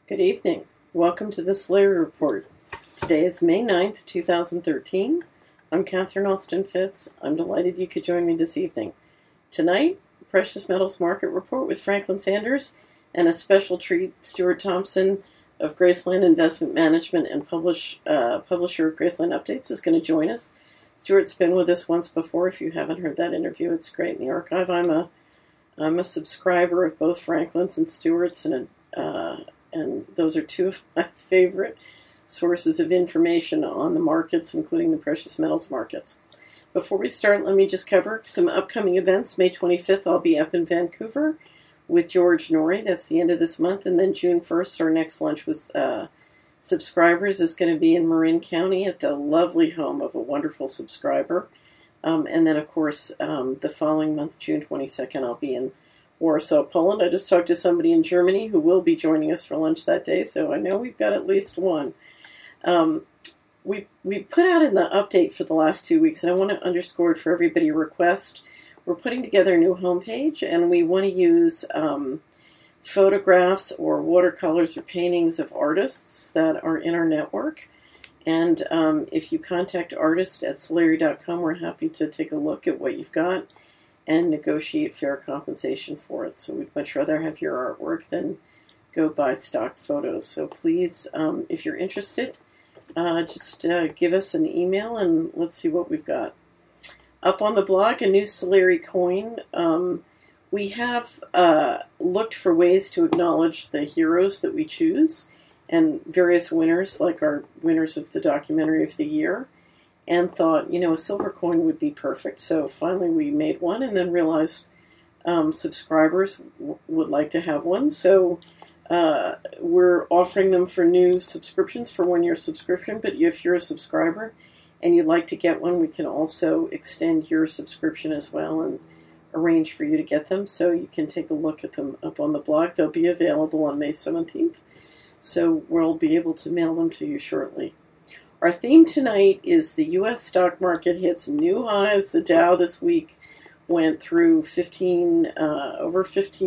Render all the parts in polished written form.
Good evening. Welcome to the Slayer Report. Today is May 9th, 2013. I'm Catherine Austin Fitz. I'm delighted you could join me this evening. Tonight, Precious Metals Market Report with Franklin Sanders and a special treat, Stuart Thompson of Graceland Investment Management and publisher of Graceland Updates is going to join us. Stuart's been with us once before. If you haven't heard that interview, it's great in the archive. I'm a subscriber of both Franklin's and Stuart's, and those are two of my favorite sources of information on the markets, including the precious metals markets. Before we start, let me just cover some upcoming events. May 25th, I'll be up in Vancouver with George Norrie. That's the end of this month. And then June 1st, our next lunch with subscribers is going to be in Marin County at the lovely home of a wonderful subscriber. And then, of course, the following month, June 22nd, I'll be in Warsaw, Poland. I just talked to somebody in Germany who will be joining us for lunch that day, so I know we've got at least one. We put out in the update for the last 2 weeks, and I want to underscore it for everybody, a request. We're putting together a new homepage, and we want to use photographs or watercolors or paintings of artists that are in our network. And if you contact artist@solari.com, we're happy to take a look at what you've got and negotiate fair compensation for it. So we'd much rather have your artwork than go buy stock photos. So please, if you're interested, just give us an email and let's see what we've got. Up on the blog, a new Solari coin. We have looked for ways to acknowledge the heroes that we choose and various winners, like our winners of the documentary of the year, and thought, a silver coin would be perfect. So finally we made one and then realized subscribers would like to have one. So we're offering them for new subscriptions for 1 year subscription. But if you're a subscriber and you'd like to get one, we can also extend your subscription as well and arrange for you to get them. So you can take a look at them up on the blog. They'll be available on May 17th. So we'll be able to mail them to you shortly. Our theme tonight is the U.S. stock market hits new highs. The Dow this week went through over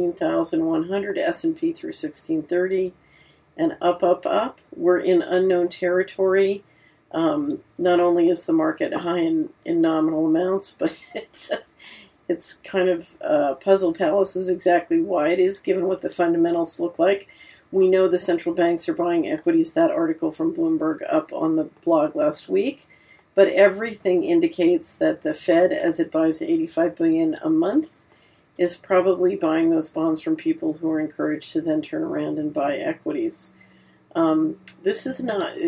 15,100, S&P through 1630, and up. We're in unknown territory. Not only is the market high in nominal amounts, but it's kind of puzzle palace is exactly why it is, given what the fundamentals look like. We know the central banks are buying equities. That article from Bloomberg up on the blog last week. But everything indicates that the Fed, as it buys $85 billion a month, is probably buying those bonds from people who are encouraged to then turn around and buy equities. This is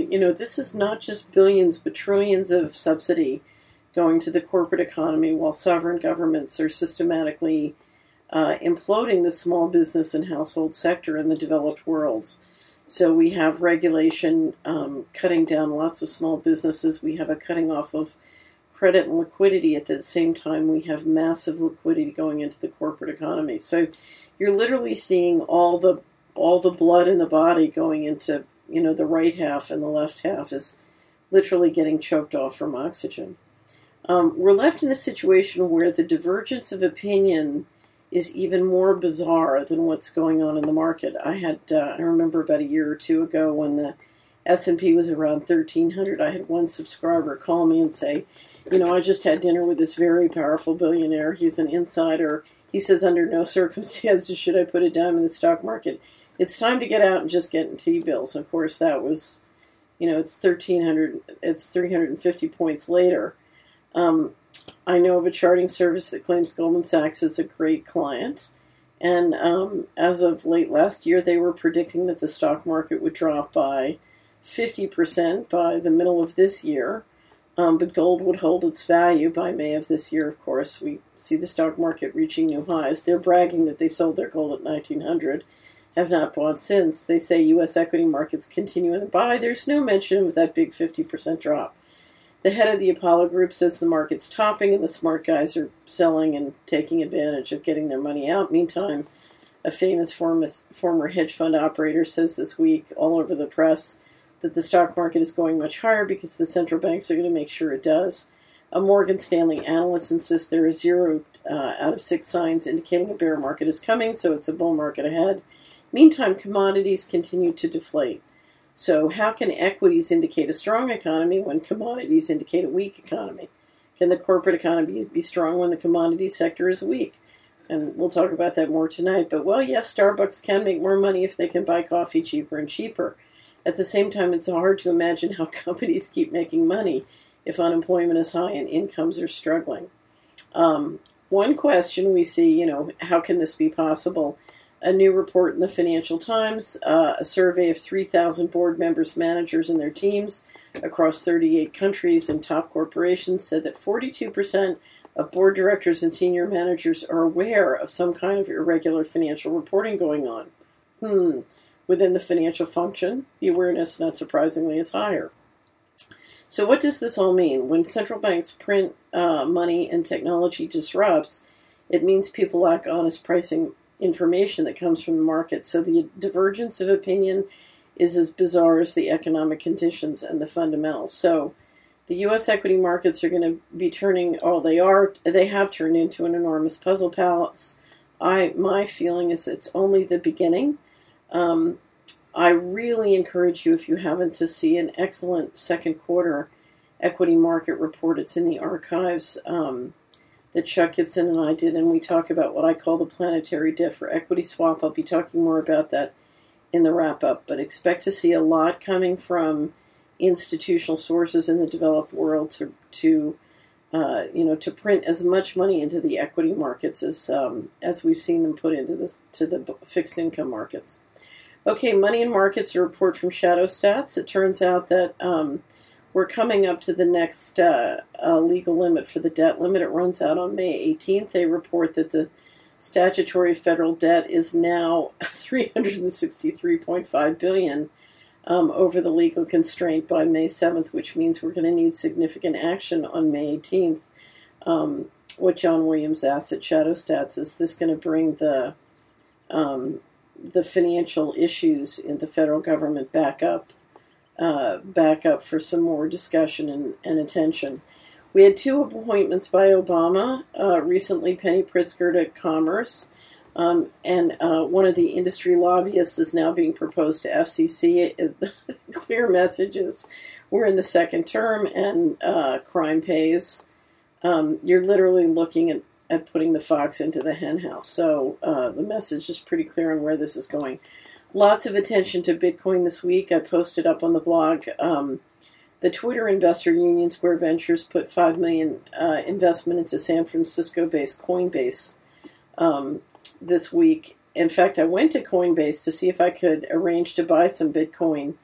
not just billions, but trillions of subsidy going to the corporate economy while sovereign governments are systematically imploding the small business and household sector in the developed world. So we have regulation cutting down lots of small businesses. We have a cutting off of credit and liquidity. At the same time, we have massive liquidity going into the corporate economy. So you're literally seeing all the blood in the body going into, the right half, and the left half is literally getting choked off from oxygen. We're left in a situation where the divergence of opinion is even more bizarre than what's going on in the market. I remember about a year or two ago when the S&P was around 1,300, I had one subscriber call me and say, I just had dinner with this very powerful billionaire. He's an insider. He says, under no circumstances should I put a dime in the stock market. It's time to get out and just get in T-bills. Of course, that was, it's 1,300, it's 350 points later. I know of a charting service that claims Goldman Sachs is a great client. And as of late last year, they were predicting that the stock market would drop by 50% by the middle of this year. But gold would hold its value by May of this year, of course. We see the stock market reaching new highs. They're bragging that they sold their gold at 1,900, have not bought since. They say U.S. equity markets continue to buy. There's no mention of that big 50% drop. The head of the Apollo Group says the market's topping and the smart guys are selling and taking advantage of getting their money out. Meantime, a famous former hedge fund operator says this week all over the press that the stock market is going much higher because the central banks are going to make sure it does. A Morgan Stanley analyst insists there are 0 out of 6 signs indicating a bear market is coming, so it's a bull market ahead. Meantime, commodities continue to deflate. So how can equities indicate a strong economy when commodities indicate a weak economy? Can the corporate economy be strong when the commodity sector is weak? And we'll talk about that more tonight. But, well, yes, Starbucks can make more money if they can buy coffee cheaper and cheaper. At the same time, it's hard to imagine how companies keep making money if unemployment is high and incomes are struggling. One question we see, how can this be possible? A new report in the Financial Times, a survey of 3,000 board members, managers, and their teams across 38 countries and top corporations said that 42% of board directors and senior managers are aware of some kind of irregular financial reporting going on. Within the financial function, the awareness, not surprisingly, is higher. So what does this all mean? When central banks print money and technology disrupts, it means people lack honest pricing information that comes from the market. So the divergence of opinion is as bizarre as the economic conditions and the fundamentals. So the U.S. equity markets are going to be they have turned into an enormous puzzle palace. My feeling is it's only the beginning. I really encourage you, if you haven't, to see an excellent second quarter equity market report. It's in the archives that Chuck Gibson and I did, and we talk about what I call the planetary diff for equity swap. I'll be talking more about that in the wrap-up, but expect to see a lot coming from institutional sources in the developed world to print as much money into the equity markets as we've seen them put into the fixed income markets. Okay, money and markets, a report from Shadow Stats. It turns out that we're coming up to the next legal limit for the debt limit. It runs out on May 18th. They report that the statutory federal debt is now $363.5 billion over the legal constraint by May 7th, which means we're going to need significant action on May 18th. What John Williams asked at Shadow Stats, is this going to bring the financial issues in the federal government back up for some more discussion and attention. We had 2 appointments by Obama recently, Penny Pritzker at Commerce, and one of the industry lobbyists is now being proposed to FCC. The clear message is we're in the second term and crime pays. You're literally looking at putting the fox into the hen house. So the message is pretty clear on where this is going. Lots of attention to Bitcoin this week. I posted up on the blog. The Twitter investor Union Square Ventures put $5 million investment into San Francisco-based Coinbase this week. In fact, I went to Coinbase to see if I could arrange to buy some Bitcoin.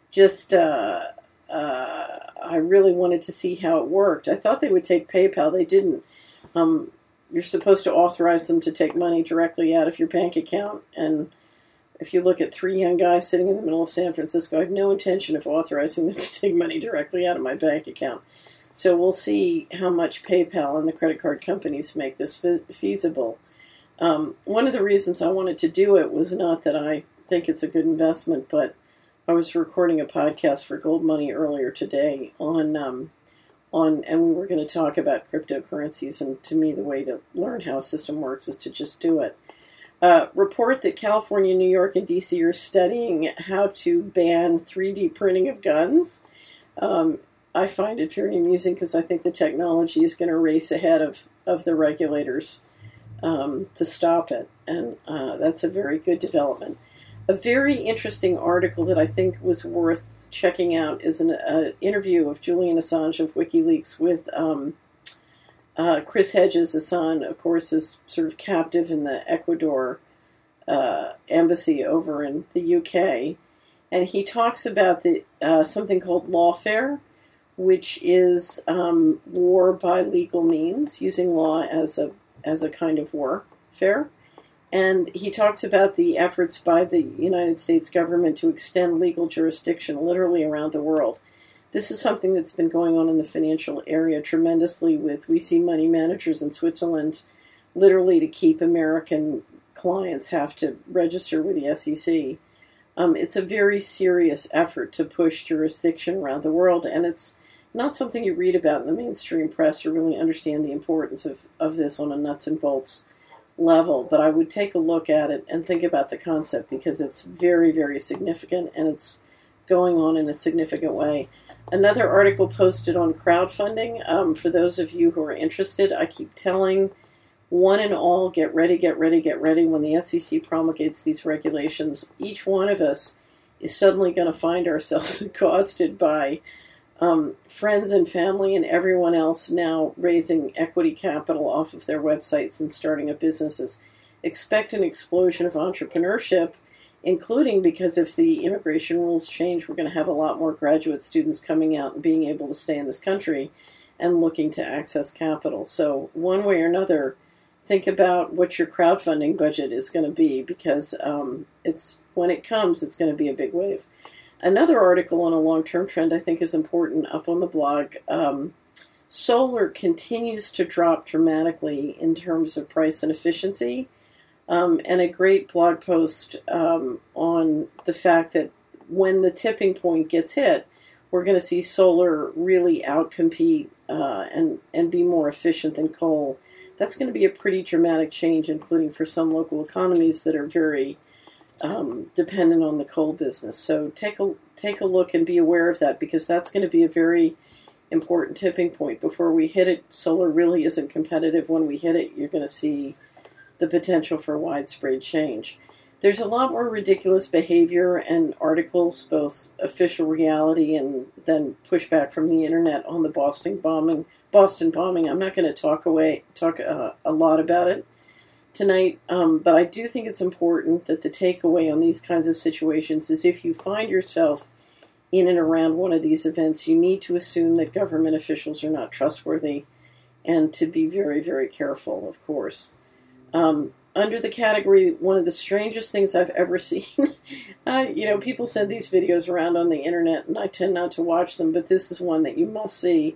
I really wanted to see how it worked. I thought they would take PayPal. They didn't. You're supposed to authorize them to take money directly out of your bank account, and if you look at 3 young guys sitting in the middle of San Francisco, I have no intention of authorizing them to take money directly out of my bank account. So we'll see how much PayPal and the credit card companies make this feasible. One of the reasons I wanted to do it was not that I think it's a good investment, but I was recording a podcast for Gold Money earlier today and we were going to talk about cryptocurrencies, and to me the way to learn how a system works is to just do it. Report that California, New York, and D.C. are studying how to ban 3D printing of guns. I find it very amusing because I think the technology is going to race ahead of the regulators to stop it, and that's a very good development. A very interesting article that I think was worth checking out is an interview of Julian Assange of WikiLeaks with Chris Hedges. Assange, of course, is sort of captive in the Ecuador embassy over in the UK, and he talks about the something called lawfare, which is war by legal means, using law as a kind of warfare. And he talks about the efforts by the United States government to extend legal jurisdiction literally around the world. This is something that's been going on in the financial area tremendously we see money managers in Switzerland literally to keep American clients have to register with the SEC. It's a very serious effort to push jurisdiction around the world, and it's not something you read about in the mainstream press or really understand the importance of this on a nuts and bolts level, but I would take a look at it and think about the concept because it's very, very significant and it's going on in a significant way. Another article posted on crowdfunding. For those of you who are interested, I keep telling one and all, get ready, get ready, get ready. When the SEC promulgates these regulations, each one of us is suddenly going to find ourselves accosted by friends and family and everyone else now raising equity capital off of their websites and starting up businesses. Expect an explosion of entrepreneurship, including because if the immigration rules change, we're going to have a lot more graduate students coming out and being able to stay in this country and looking to access capital. So one way or another, think about what your crowdfunding budget is going to be because when it comes, it's going to be a big wave. Another article on a long-term trend I think is important up on the blog. Solar continues to drop dramatically in terms of price and efficiency. And a great blog post on the fact that when the tipping point gets hit, we're going to see solar really outcompete and be more efficient than coal. That's going to be a pretty dramatic change, including for some local economies that are very dependent on the coal business. So take a look and be aware of that because that's going to be a very important tipping point. Before we hit it, solar really isn't competitive. When we hit it, you're going to see the potential for widespread change. There's a lot more ridiculous behavior and articles, both official reality and then pushback from the internet on the Boston bombing. I'm not going to talk a lot about it tonight, but I do think it's important that the takeaway on these kinds of situations is if you find yourself in and around one of these events, you need to assume that government officials are not trustworthy and to be very, very careful, of course. Under the category, one of the strangest things I've ever seen, people send these videos around on the internet, and I tend not to watch them, but this is one that you must see.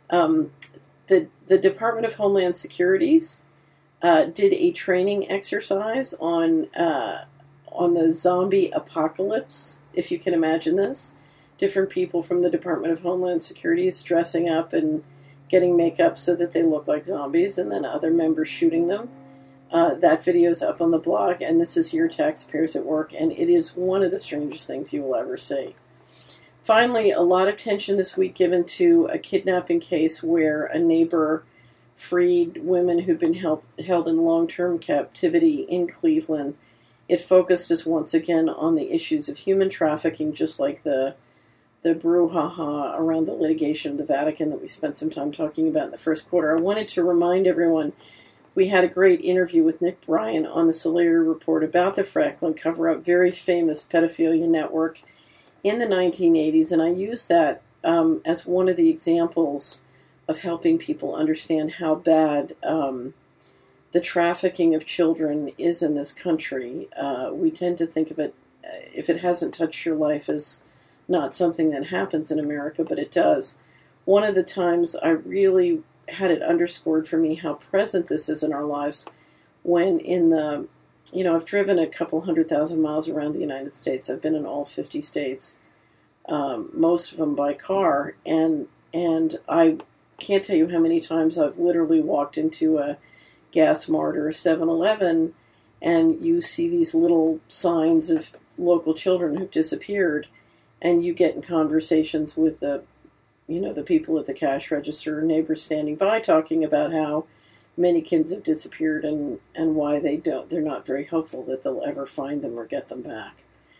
The Department of Homeland Securities did a training exercise on the zombie apocalypse, if you can imagine this. Different people from the Department of Homeland Security dressing up and getting makeup so that they look like zombies, and then other members shooting them. That video's up on the blog, and this is Your Taxpayers at Work, and it is one of the strangest things you will ever see. Finally, a lot of attention this week given to a kidnapping case where a neighbor freed women who'd been held in long-term captivity in Cleveland. It focused us once again on the issues of human trafficking, just like the brouhaha around the litigation of the Vatican that we spent some time talking about in the first quarter. I wanted to remind everyone we had a great interview with Nick Bryan on the Solari Report about the Franklin cover-up, very famous pedophilia network in the 1980s, and I used that as one of the examples of helping people understand how bad the trafficking of children is in this country. We tend to think of it, if it hasn't touched your life, as not something that happens in America, but it does. One of the times I really had it underscored for me how present this is in our lives when I've driven a couple 100,000 miles around the United States. I've been in all 50 states, most of them by car, and I can't tell you how many times I've literally walked into a Gas Mart or a 7-Eleven and you see these little signs of local children who've disappeared, and you get in conversations with the people at the cash register, neighbors standing by, talking about how many kids have disappeared and why they're not very hopeful that they'll ever find them or get them back.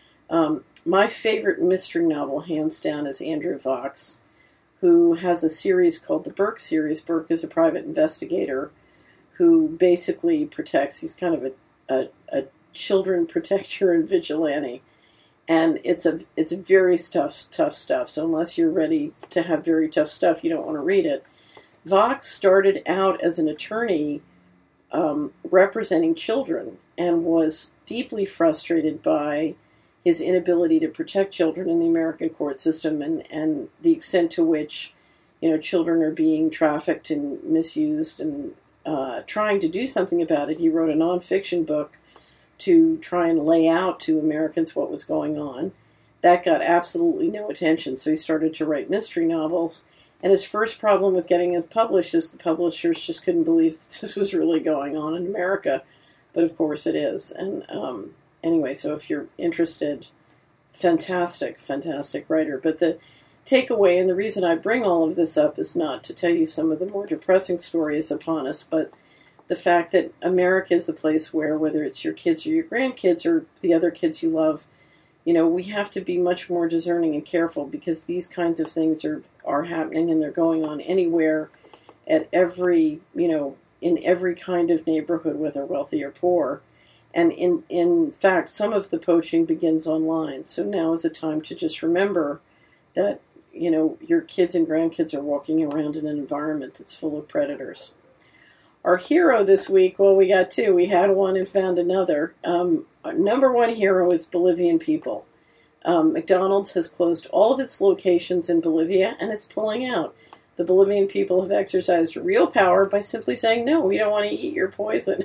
My favorite mystery novel, hands down, is Andrew Vaux, who has a series called the Burke series. Burke is a private investigator who basically protects, he's kind of a children protector and vigilante. And it's very tough stuff. So unless you're ready to have very tough stuff, you don't want to read it. Vaux started out as an attorney representing children and was deeply frustrated by his inability to protect children in the American court system and the extent to which children are being trafficked and misused, and trying to do something about it. He wrote a nonfiction book to try and lay out to Americans what was going on. That got absolutely no attention, so he started to write mystery novels. And his first problem with getting it published is the publishers just couldn't believe that this was really going on in America. but of course it is. And anyway, so if you're interested, fantastic writer. But the takeaway, and the reason I bring all of this up, is not to tell you some of the more depressing stories upon us, but the fact that America is the place where, whether it's your kids or your grandkids or the other kids you love, we have to be much more discerning and careful, because these kinds of things are happening, and they're going on anywhere, at every, in every kind of neighborhood, whether wealthy or poor. And in fact, some of the poaching begins online. So now is the time to just remember that, your kids and grandkids are walking around in an environment that's full of predators. Our hero this week, well, we got two. We had one and found another. Our number one hero is Bolivian people. McDonald's has closed all of its locations in Bolivia and is pulling out. The Bolivian people have exercised real power by simply saying, no, we don't want to eat your poison.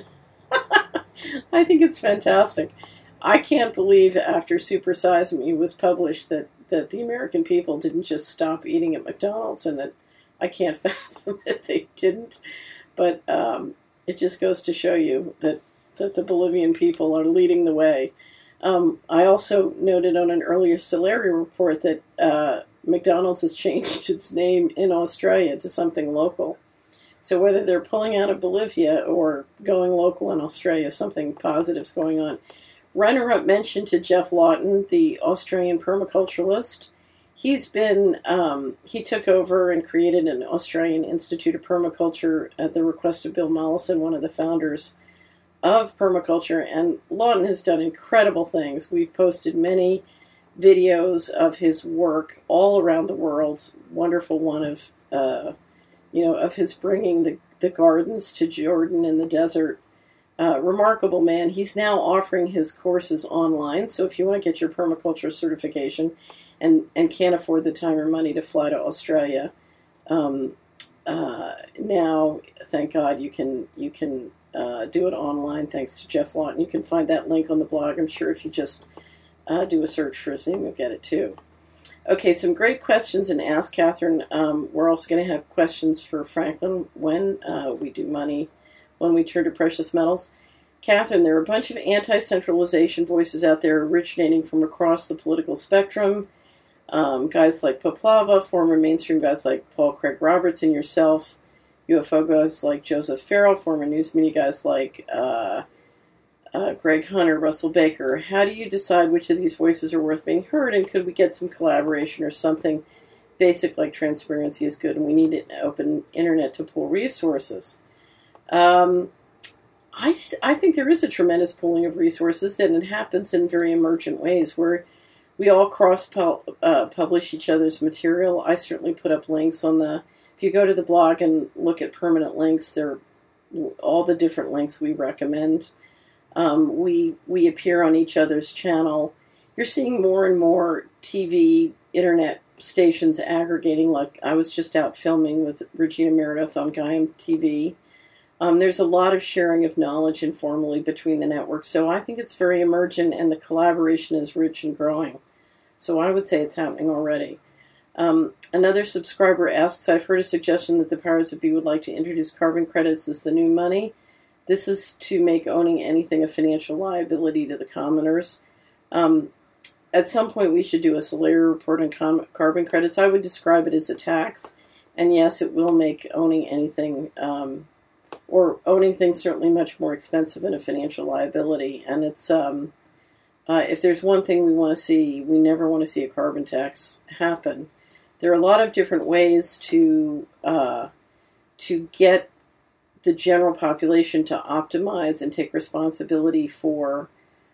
I think it's fantastic. I can't believe after Super Size Me was published that the American people didn't just stop eating at McDonald's, and that I can't fathom that they didn't. But it just goes to show you that the Bolivian people are leading the way. I also noted on an earlier Solari report that McDonald's has changed its name in Australia to something local. So whether they're pulling out of Bolivia or going local in Australia, something positive's going on. Runner-up mention to Geoff Lawton, the Australian permaculturalist. He's been, he took over and created an Australian Institute of Permaculture at the request of Bill Mollison, one of the founders of permaculture, and Lawton has done incredible things. We've posted many videos of his work all around the world. Wonderful one of, of his bringing the gardens to Jordan in the desert. Remarkable man. He's now offering his courses online, so if you want to get your permaculture certification and can't afford the time or money to fly to Australia, now, thank God, you can do it online thanks to Geoff Lawton. You can find that link on the blog. I'm sure if you just do a search for his name, you'll get it too. Okay, some great questions in Ask Catherine. We're also going to have questions for Franklin when we do money, when we turn to precious metals. Catherine, there are a bunch of anti-centralization voices out there originating from across the political spectrum. Guys like Poplava, former mainstream guys like Paul Craig Roberts and yourself, UFO guys like Joseph Farrell, former news media guys like Greg Hunter, Russell Baker. How do you decide which of these voices are worth being heard, and could we get some collaboration or something basic like transparency is good and we need an open internet to pool resources? I think there is a tremendous pooling of resources, and it happens in very emergent ways where we all cross-publish each other's material. I certainly put up links on if you go to the blog and look at permanent links, they're all the different links we recommend. We appear on each other's channel. You're seeing more and more TV, internet stations aggregating, like I was just out filming with Regina Meredith on Gaiam TV. There's a lot of sharing of knowledge informally between the networks, so I think it's very emergent, and the collaboration is rich and growing. So I would say it's happening already. Another subscriber asks, I've heard a suggestion that the powers that be would like to introduce carbon credits as the new money. This is to make owning anything a financial liability to the commoners. At some point we should do a Solari report on carbon credits. I would describe it as a tax, and yes, it will make owning anything or owning things certainly much more expensive and a financial liability. And it's if there's one thing we want to see, we never want to see a carbon tax happen. There are a lot of different ways to get the general population to optimize and take responsibility for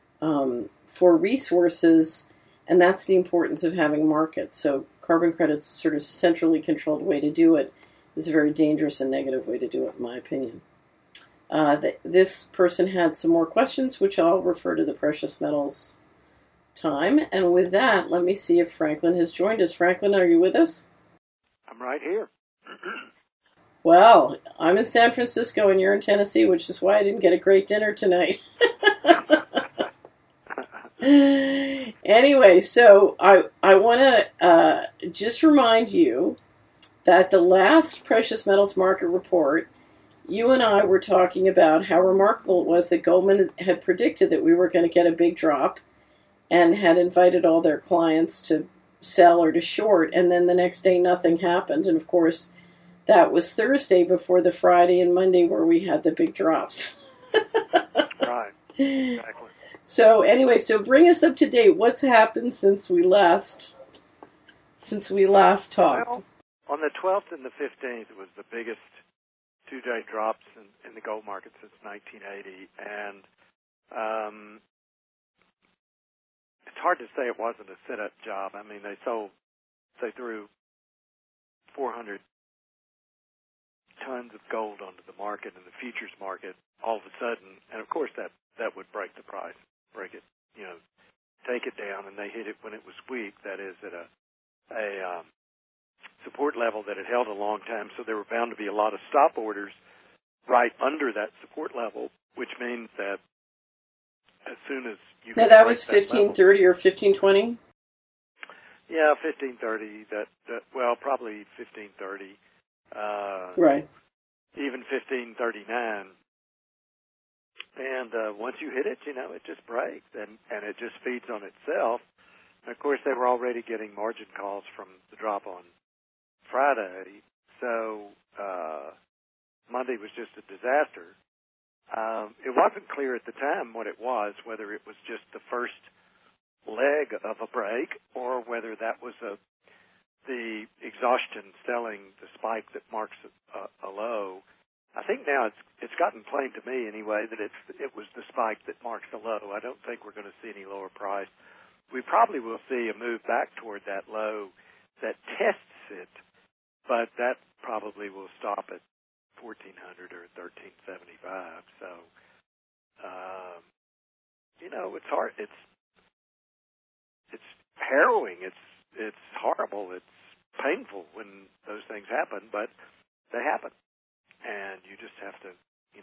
resources, and that's the importance of having markets. So carbon credits, sort of centrally controlled way to do it, is a very dangerous and negative way to do it, in my opinion. This person had some more questions, which I'll refer to the precious metals time. And with that, let me see if Franklin has joined us. Franklin, are you with us? I'm right here. Well, I'm in San Francisco and you're in Tennessee, which is why I didn't get a great dinner tonight. Anyway, so I want to just remind you that the last precious metals market report, you and I were talking about how remarkable it was that Goldman had predicted that we were going to get a big drop and had invited all their clients to sell or to short, and then the next day nothing happened. And of course, that was Thursday before the Friday and Monday where we had the big drops. Right, exactly. So anyway, so bring us up to date. What's happened since we last talked? Well, on the 12th and the 15th was the biggest two-day drops in the gold market since 1980, and it's hard to say it wasn't a sit-up job. I mean, they threw 400 tons of gold onto the market and the futures market all of a sudden, and of course that would break the price, break it, take it down, and they hit it when it was weak. That is at a support level that had held a long time, so there were bound to be a lot of stop orders right under that support level, which means that as soon as you now that was 1530 or 1520. Yeah, 1530. Well, probably 1530. Right. Even 1539. And once you hit it, it just breaks and it just feeds on itself. And of course, they were already getting margin calls from the drop on Friday, so Monday was just a disaster. It wasn't clear at the time what it was, whether it was just the first leg of a break or whether that was the exhaustion selling the spike that marks a low. I think now it's gotten plain to me anyway that it was the spike that marks the low. I don't think we're going to see any lower price. We probably will see a move back toward that low that tests it, but that probably will stop at 1400 or 1375. So, it's hard. It's harrowing. It's horrible. It's painful when those things happen, but they happen. And you just have to,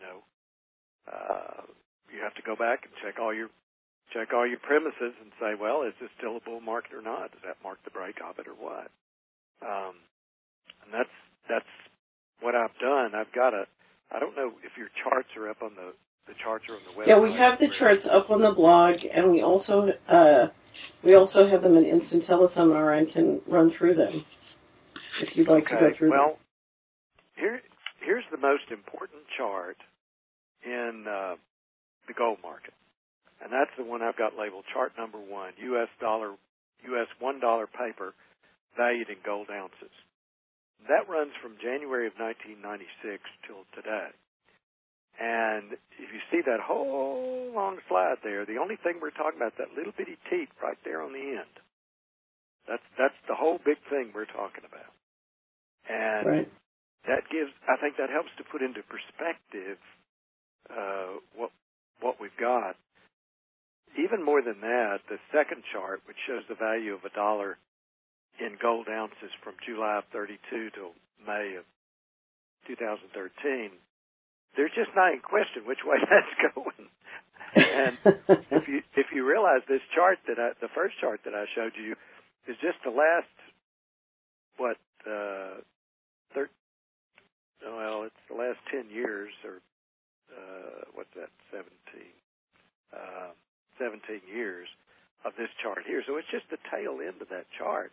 you have to go back and check all your premises and say, well, is this still a bull market or not? Does that mark the break of it or what? And that's what I've done. I don't know if your charts are up on the charts are on the website. Yeah, we have the charts up on the blog, and we also have them in Instant Teleseminar and can run through them if you'd like to go through them. Well, here's the most important chart in the gold market, and that's the one I've got labeled chart number 1, U.S. $1 paper valued in gold ounces. That runs from January of 1996 till today. And if you see that whole long slide there, the only thing we're talking about is that little bitty teeth right there on the end. That's the whole big thing we're talking about. And right. I think that helps to put into perspective what we've got. Even more than that, the second chart, which shows the value of $1 in gold ounces from July of 32 till May of 2013, there's just not in question which way that's going. And if you realize this chart the first chart that I showed you is just the last, it's the last 10 years or, 17 years of this chart here. So it's just the tail end of that chart.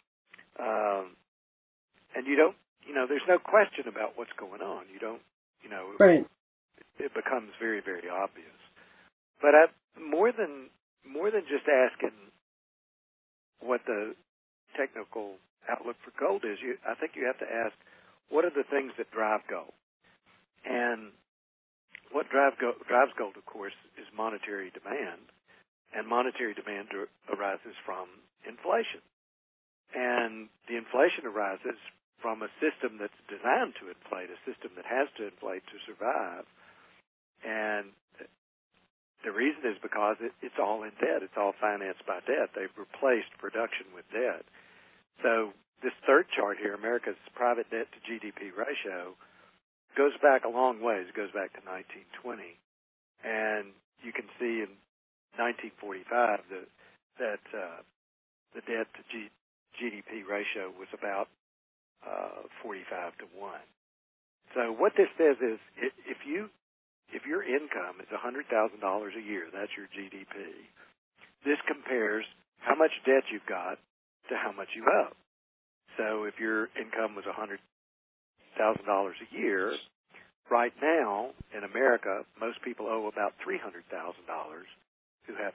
And there's no question about what's going on. Right. It becomes very, very obvious. But more than just asking what the technical outlook for gold is, I think you have to ask, what are the things that drive gold? And what drives gold, of course, is monetary demand, and monetary demand arises from inflation. And the inflation arises from a system that's designed to inflate, a system that has to inflate to survive. And the reason is because it's all in debt. It's all financed by debt. They've replaced production with debt. So this third chart here, America's private debt to GDP ratio, goes back a long ways. It goes back to 1920. And you can see in 1945 that the debt to GDP ratio was about 45 to 1. So what this says is if your income is $100,000 a year, that's your GDP, this compares how much debt you've got to how much you owe. So if your income was $100,000 a year, right now in America, most people owe about $300,000 who have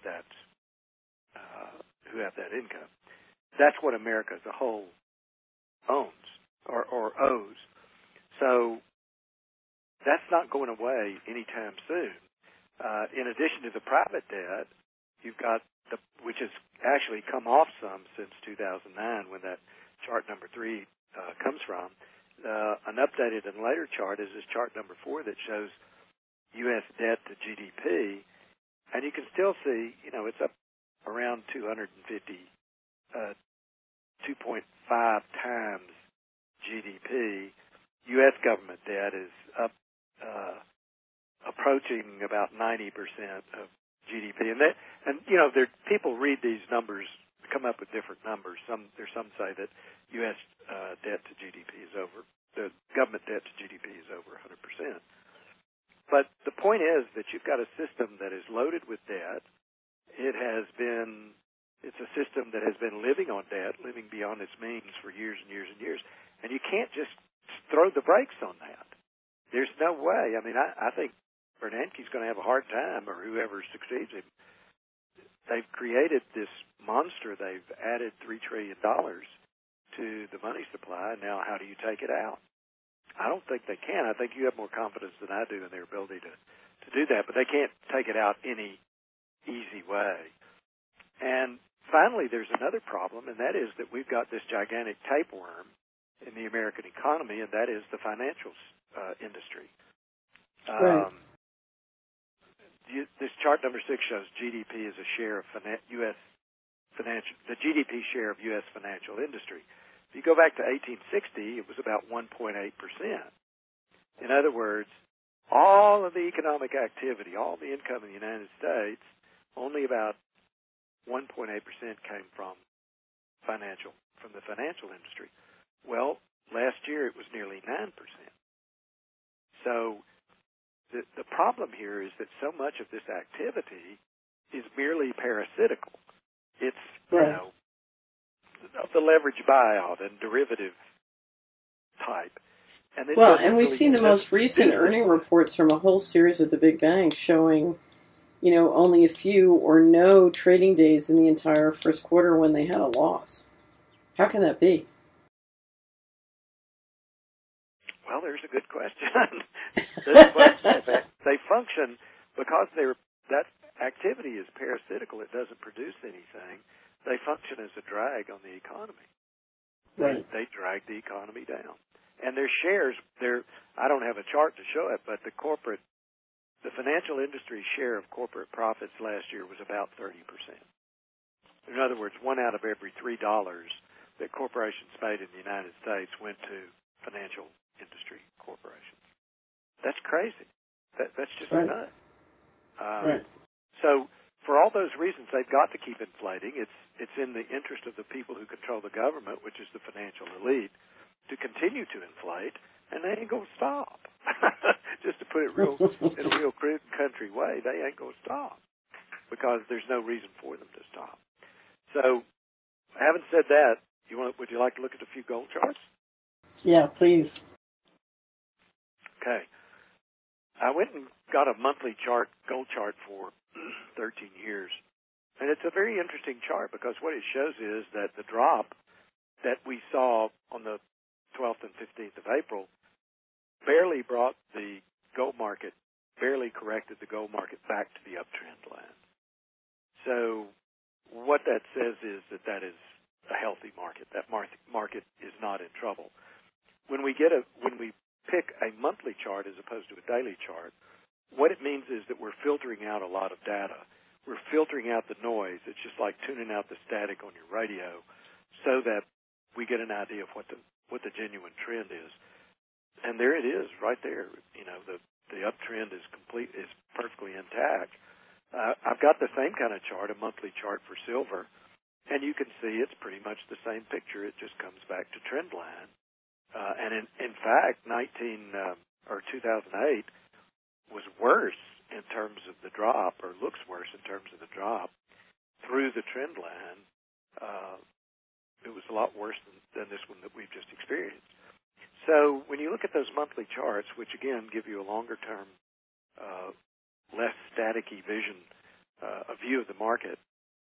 that income. That's what America as a whole owns or owes. So that's not going away anytime soon. In addition to the private debt, you've got which has actually come off some since 2009 when that chart number 3 comes from. An updated and later chart is this chart number 4 that shows U.S. debt to GDP, and you can still see, it's up around 2.5 times GDP. U.S. government debt is up approaching about 90% of GDP, and people read these numbers, come up with different numbers. Some say that U.S. debt to GDP is the government debt to GDP is over 100%. But the point is that you've got a system that is loaded with debt. It's a system that has been living on debt, living beyond its means for years and years and years, and you can't just throw the brakes on that. There's no way. I mean, I think Bernanke's going to have a hard time, or whoever succeeds him. They've created this monster. They've added $3 trillion to the money supply. Now, how do you take it out? I don't think they can. I think you have more confidence than I do in their ability to do that, but they can't take it out any easy way. And finally, there's another problem, and that is that we've got this gigantic tapeworm in the American economy, and that is the financial industry. Right. This chart number 6 shows GDP as a share of U.S. financial, the GDP share of U.S. financial industry. If you go back to 1860, it was about 1.8%. In other words, all of the economic activity, all the income in the United States, only about 1.8% came from the financial industry. Well, last year it was nearly 9%. So the problem here is that so much of this activity is merely parasitical. It's, right. Of the leverage buyout and derivative type. And we've seen the most recent earning reports from a whole series of the big banks showing, only a few or no trading days in the entire first quarter when they had a loss. How can that be? Well, there's a good question. They function because that activity is parasitical. It doesn't produce anything. They function as a drag on the economy. Right. They drag the economy down. And their shares, I don't have a chart to show it, but the financial industry share of corporate profits last year was about 30%. In other words, 1 out of every $3 that corporations made in the United States went to financial industry corporations. That's crazy. That's just nuts. Right. So for all those reasons, they've got to keep inflating. It's in the interest of the people who control the government, which is the financial elite, to continue to inflate, and they ain't going to stop. Just to put it in a real crude country way, they ain't going to stop because there's no reason for them to stop. So, having said that, would you like to look at a few gold charts? Yeah, please. Okay. I went and got a monthly gold chart for 13 years. And it's a very interesting chart because what it shows is that the drop that we saw on the 12th and 15th of April barely corrected the gold market back to the uptrend line. So what that says is that is a healthy market. That market is not in trouble. When we pick a monthly chart as opposed to a daily chart, what it means is that we're filtering out a lot of data. We're filtering out the noise. It's just like tuning out the static on your radio so that we get an idea of what the genuine trend is. And there it is, right there. The uptrend is perfectly intact. I've got the same kind of chart, a monthly chart for silver, and you can see it's pretty much the same picture. It just comes back to trend line. And in fact, or 2008 was worse in terms of the drop, or looks worse in terms of the drop through the trend line. It was a lot worse than this one that we've just experienced. So when you look at those monthly charts, which again give you a longer term, less staticky vision, a view of the market,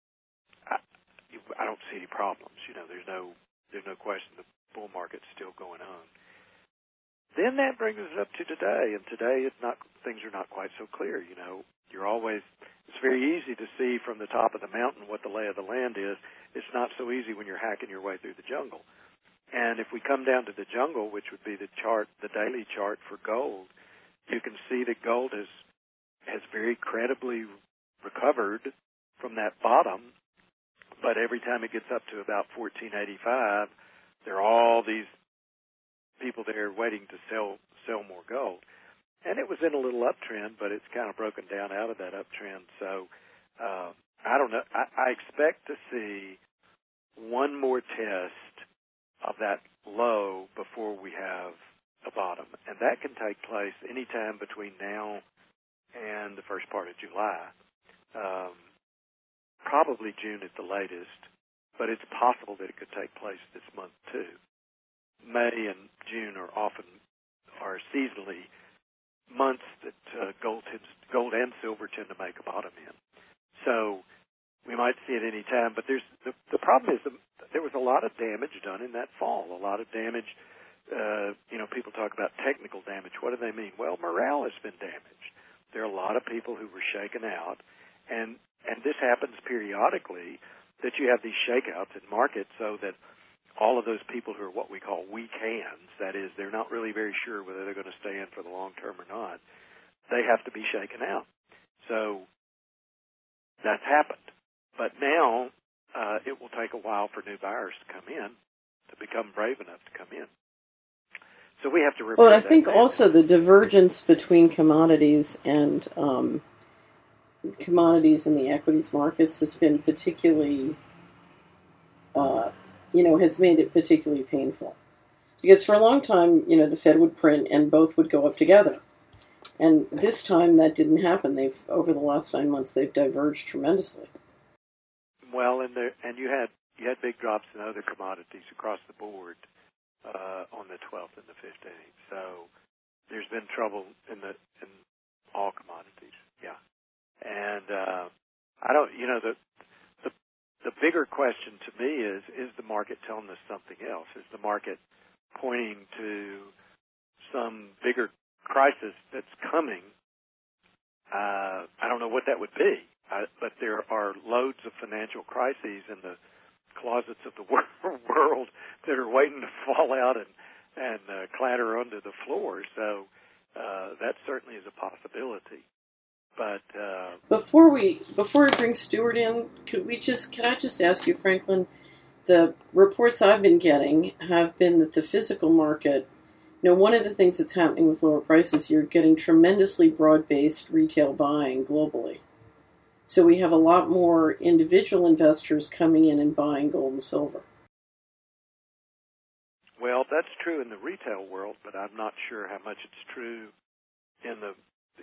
I don't see any problems. There's no question the bull market's still going on. Then that brings us up to today, and today things are not quite so clear. It's very easy to see from the top of the mountain what the lay of the land is. It's not so easy when you're hacking your way through the jungle. And if we come down to the jungle, which would be the daily chart for gold, you can see that gold has very credibly recovered from that bottom, but every time it gets up to about 1485, there are all these people there waiting to sell more gold. And it was in a little uptrend, but it's kind of broken down out of that uptrend. So I don't know. I expect to see one more test of that low before we have a bottom. And that can take place anytime between now and the first part of July. Probably June at the latest, but it's possible that it could take place this month too. May and June are seasonally months that gold and silver tend to make a bottom in. So we might see it any time, but the problem is there was a lot of damage done in that fall. A lot of damage. People talk about technical damage. What do they mean? Well, morale has been damaged. There are a lot of people who were shaken out, and this happens periodically, that you have these shakeouts in markets so that all of those people who are what we call weak hands, that is, they're not really very sure whether they're going to stay in for the long term or not, they have to be shaken out. So that's happened. But now it will take a while for new buyers to come in, to become brave enough to come in. So we have to repair Well, I think also the divergence between commodities and commodities in the equities markets has been particularly, has made it particularly painful. Because for a long time, the Fed would print and both would go up together. And this time that didn't happen. Over the last 9 months, they've diverged tremendously. Well, and you had big drops in other commodities across the board on the 12th and the 15th. So there's been trouble in all commodities. Yeah. And I don't, the bigger question to me is the market telling us something else? Is the market pointing to some bigger crisis that's coming? I don't know what that would be, but there are loads of financial crises in the closets of the world that are waiting to fall out and clatter onto the floor. So that certainly is a possibility. But before we bring Stuart in, can I just ask you, Franklin? The reports I've been getting have been that the physical market, one of the things that's happening with lower prices, you're getting tremendously broad-based retail buying globally. So we have a lot more individual investors coming in and buying gold and silver. Well, that's true in the retail world, but I'm not sure how much it's true in the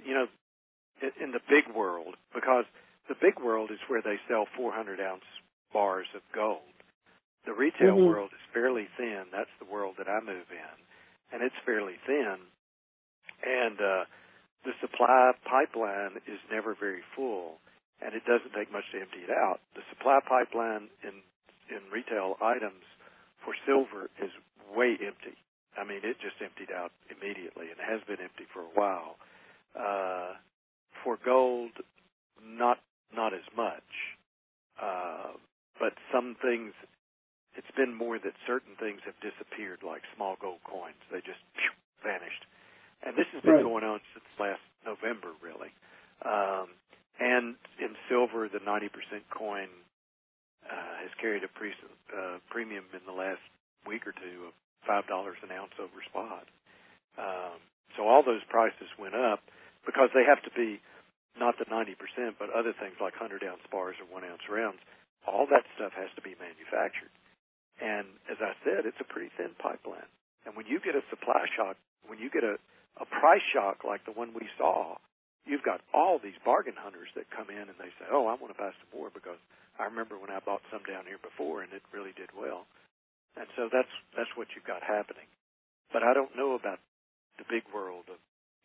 big world, because the big world is where they sell 400-ounce bars of gold. The retail world is fairly thin. That's the world that I move in, and it's fairly thin. And the supply pipeline is never very full, and it doesn't take much to empty it out. The supply pipeline in retail items for silver is way empty. I mean, it just emptied out immediately, and has been empty for a while. For gold, not as much. But some things, it's been more that certain things have disappeared, like small gold coins. They just vanished. And this has been going on since last November, really. And in silver, the 90% coin has carried a premium in the last week or two of $5 an ounce over spot. So all those prices went up because they have to be not the 90%, but other things like 100-ounce bars or 1-ounce rounds. All that stuff has to be manufactured. And as I said, it's a pretty thin pipeline. And when you get a supply shock, when you get a a price shock like the one we saw, you've got all these bargain hunters that come in and they say, oh, I want to buy some more because I remember when I bought some down here before and it really did well. And so that's what you've got happening. But I don't know about the big world of,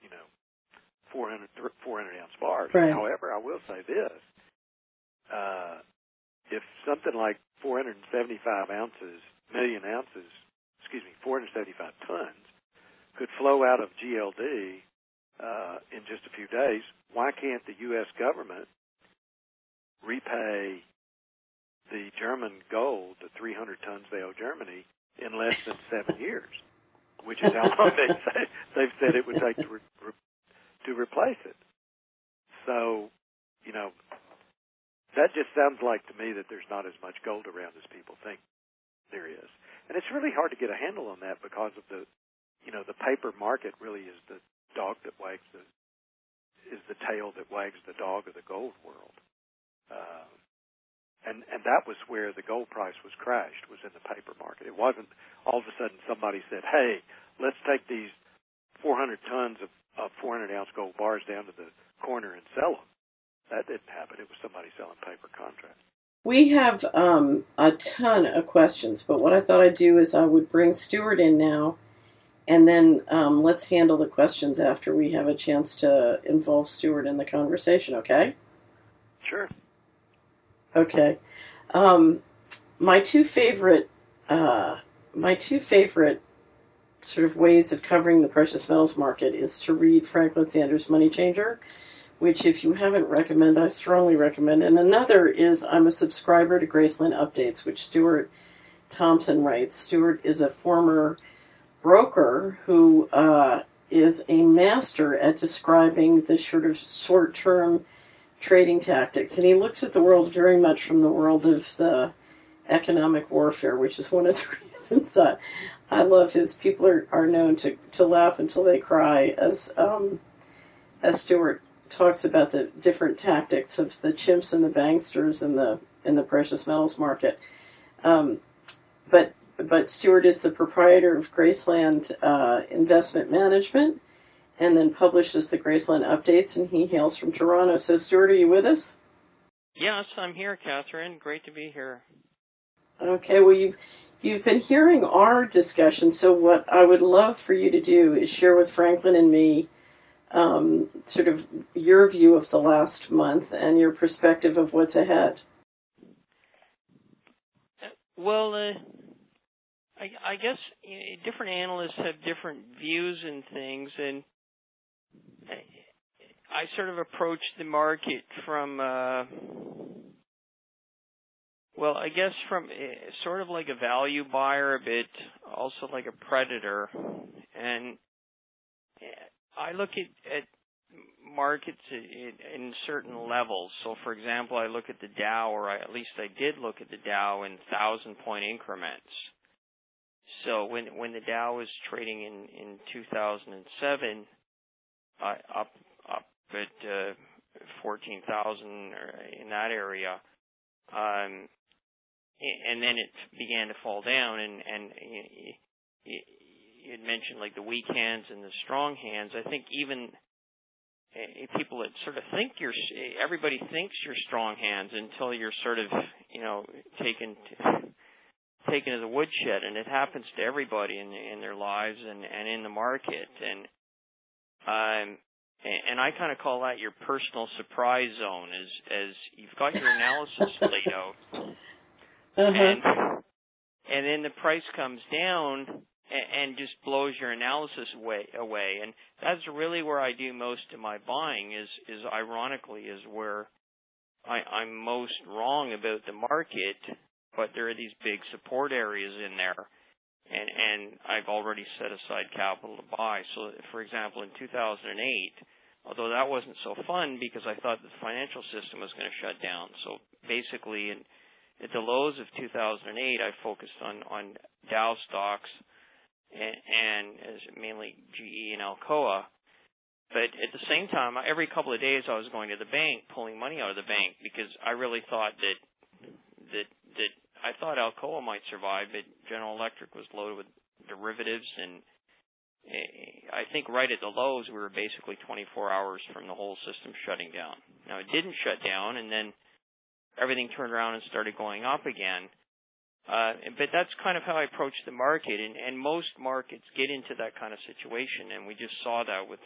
400-ounce bars. Right. However, I will say this. If something like 475 tons could flow out of GLD in just a few days, why can't the U.S. government repay the German gold, the 300 tons they owe Germany, in less than 7 years, which is how long they've said it would take to replace it. So, that just sounds like to me that there's not as much gold around as people think there is. And it's really hard to get a handle on that because of the paper market really is the tail that wags the dog of the gold world. And that was where the gold price was crashed, was in the paper market. It wasn't all of a sudden somebody said, hey, let's take these 400 tons of 400-ounce gold bars down to the corner and sell them. That didn't happen. It was somebody selling paper contracts. We have a ton of questions, but what I thought I'd do is I would bring Stuart in now, and then let's handle the questions after we have a chance to involve Stuart in the conversation, okay? Sure. Okay. My two favorite sort of ways of covering the precious metals market is to read Franklin Sanders' Money Changer, which if you haven't recommended, I strongly recommend. And another is I'm a subscriber to Graceland Updates, which Stuart Thompson writes. Stuart is a former broker who is a master at describing the sort of short-term trading tactics. And he looks at the world very much from the world of the economic warfare, which is one of the reasons that I love his. People are known to laugh until they cry as Stuart talks about the different tactics of the chimps and the banksters in the precious metals market. But Stuart is the proprietor of Graceland Investment Management, and then publishes the Graceland Updates, and he hails from Toronto. So, Stuart, are you with us? Yes, I'm here, Catherine. Great to be here. Okay, well, you've been hearing our discussion, so what I would love for you to do is share with Franklin and me sort of your view of the last month and your perspective of what's ahead. Well, I guess different analysts have different views and things, and I sort of approach the market from, I guess from sort of like a value buyer, a bit also like a predator. And I look at markets in certain levels. So, for example, I look at the Dow, or at least I did look at the Dow in 1,000-point increments. So when the Dow was trading in 2007, up at 14,000 in that area, and then it began to fall down, and you had mentioned like the weak hands and the strong hands. I think even people that sort of think everybody thinks you're strong hands until you're sort of, taken to the woodshed, and it happens to everybody in their lives and in the market. And I kind of call that your personal surprise zone, as you've got your analysis laid out, and then the price comes down and just blows your analysis away. And that's really where I do most of my buying, is ironically is where I'm most wrong about the market, but there are these big support areas in there, and I've already set aside capital to buy. So, for example, in 2008, although that wasn't so fun because I thought the financial system was going to shut down. So basically, at the lows of 2008, I focused on Dow stocks and mainly GE and Alcoa. But at the same time, every couple of days I was going to the bank, pulling money out of the bank, because I really thought that I thought Alcoa might survive, but General Electric was loaded with derivatives, and I think right at the lows, we were basically 24 hours from the whole system shutting down. Now, it didn't shut down, and then everything turned around and started going up again. But that's kind of how I approach the market, and most markets get into that kind of situation, and we just saw that with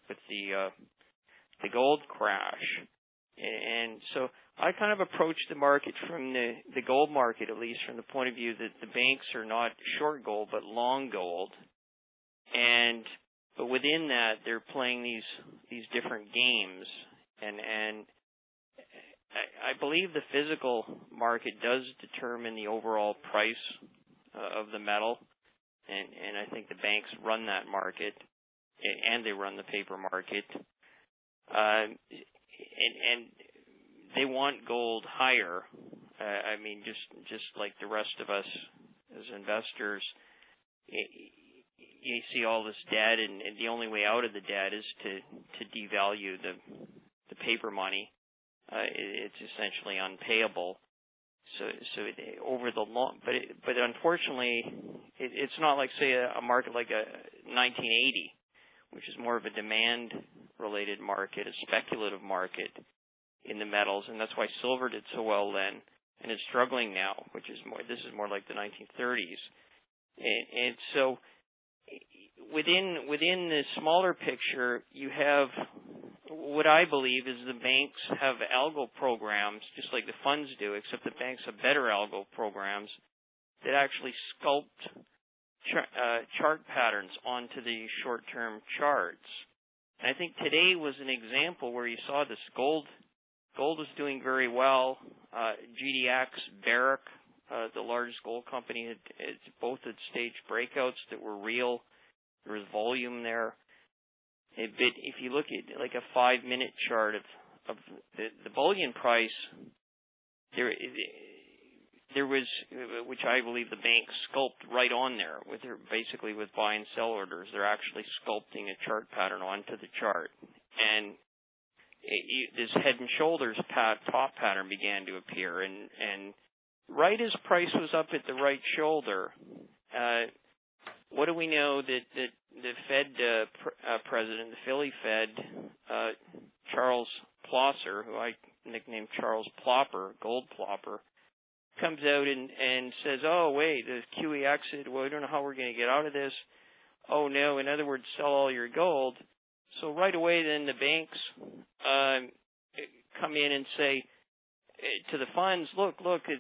the gold crash. And so I kind of approach the market from the gold market, at least from the point of view that the banks are not short gold but long gold, but within that they're playing these different games, and I believe the physical market does determine the overall price of the metal, and I think the banks run that market, and they run the paper market, and they want gold higher. I mean, just like the rest of us as investors, you see all this debt, and the only way out of the debt is to devalue the paper money. It's essentially unpayable. So over the long, but unfortunately, it's not like, say, a market like a 1980, which is more of a demand-related market, a speculative market in the metals, and that's why silver did so well then, and it's struggling now, this is more like the 1930s. And so within the smaller picture, you have what I believe is the banks have algo programs, just like the funds do, except the banks have better algo programs that actually sculpt chart patterns onto the short-term charts. And I think today was an example where you saw this gold. Gold was doing very well. GDX, Barrick, the largest gold company, both had staged breakouts that were real. There was volume there. But if you look at like a 5-minute chart of the bullion price, there was, which I believe the banks sculpt right on there basically with buy and sell orders. They're actually sculpting a chart pattern onto the chart, and this head and shoulders top pattern began to appear, and right as price was up at the right shoulder, what do we know that the Fed president, the Philly Fed, Charles Plosser, who I nicknamed Charles Plopper, Gold Plopper, comes out and says, oh, wait, the QE exit, well, we don't know how we're going to get out of this. Oh, no, in other words, sell all your gold. So right away then the banks come in and say to the funds, look,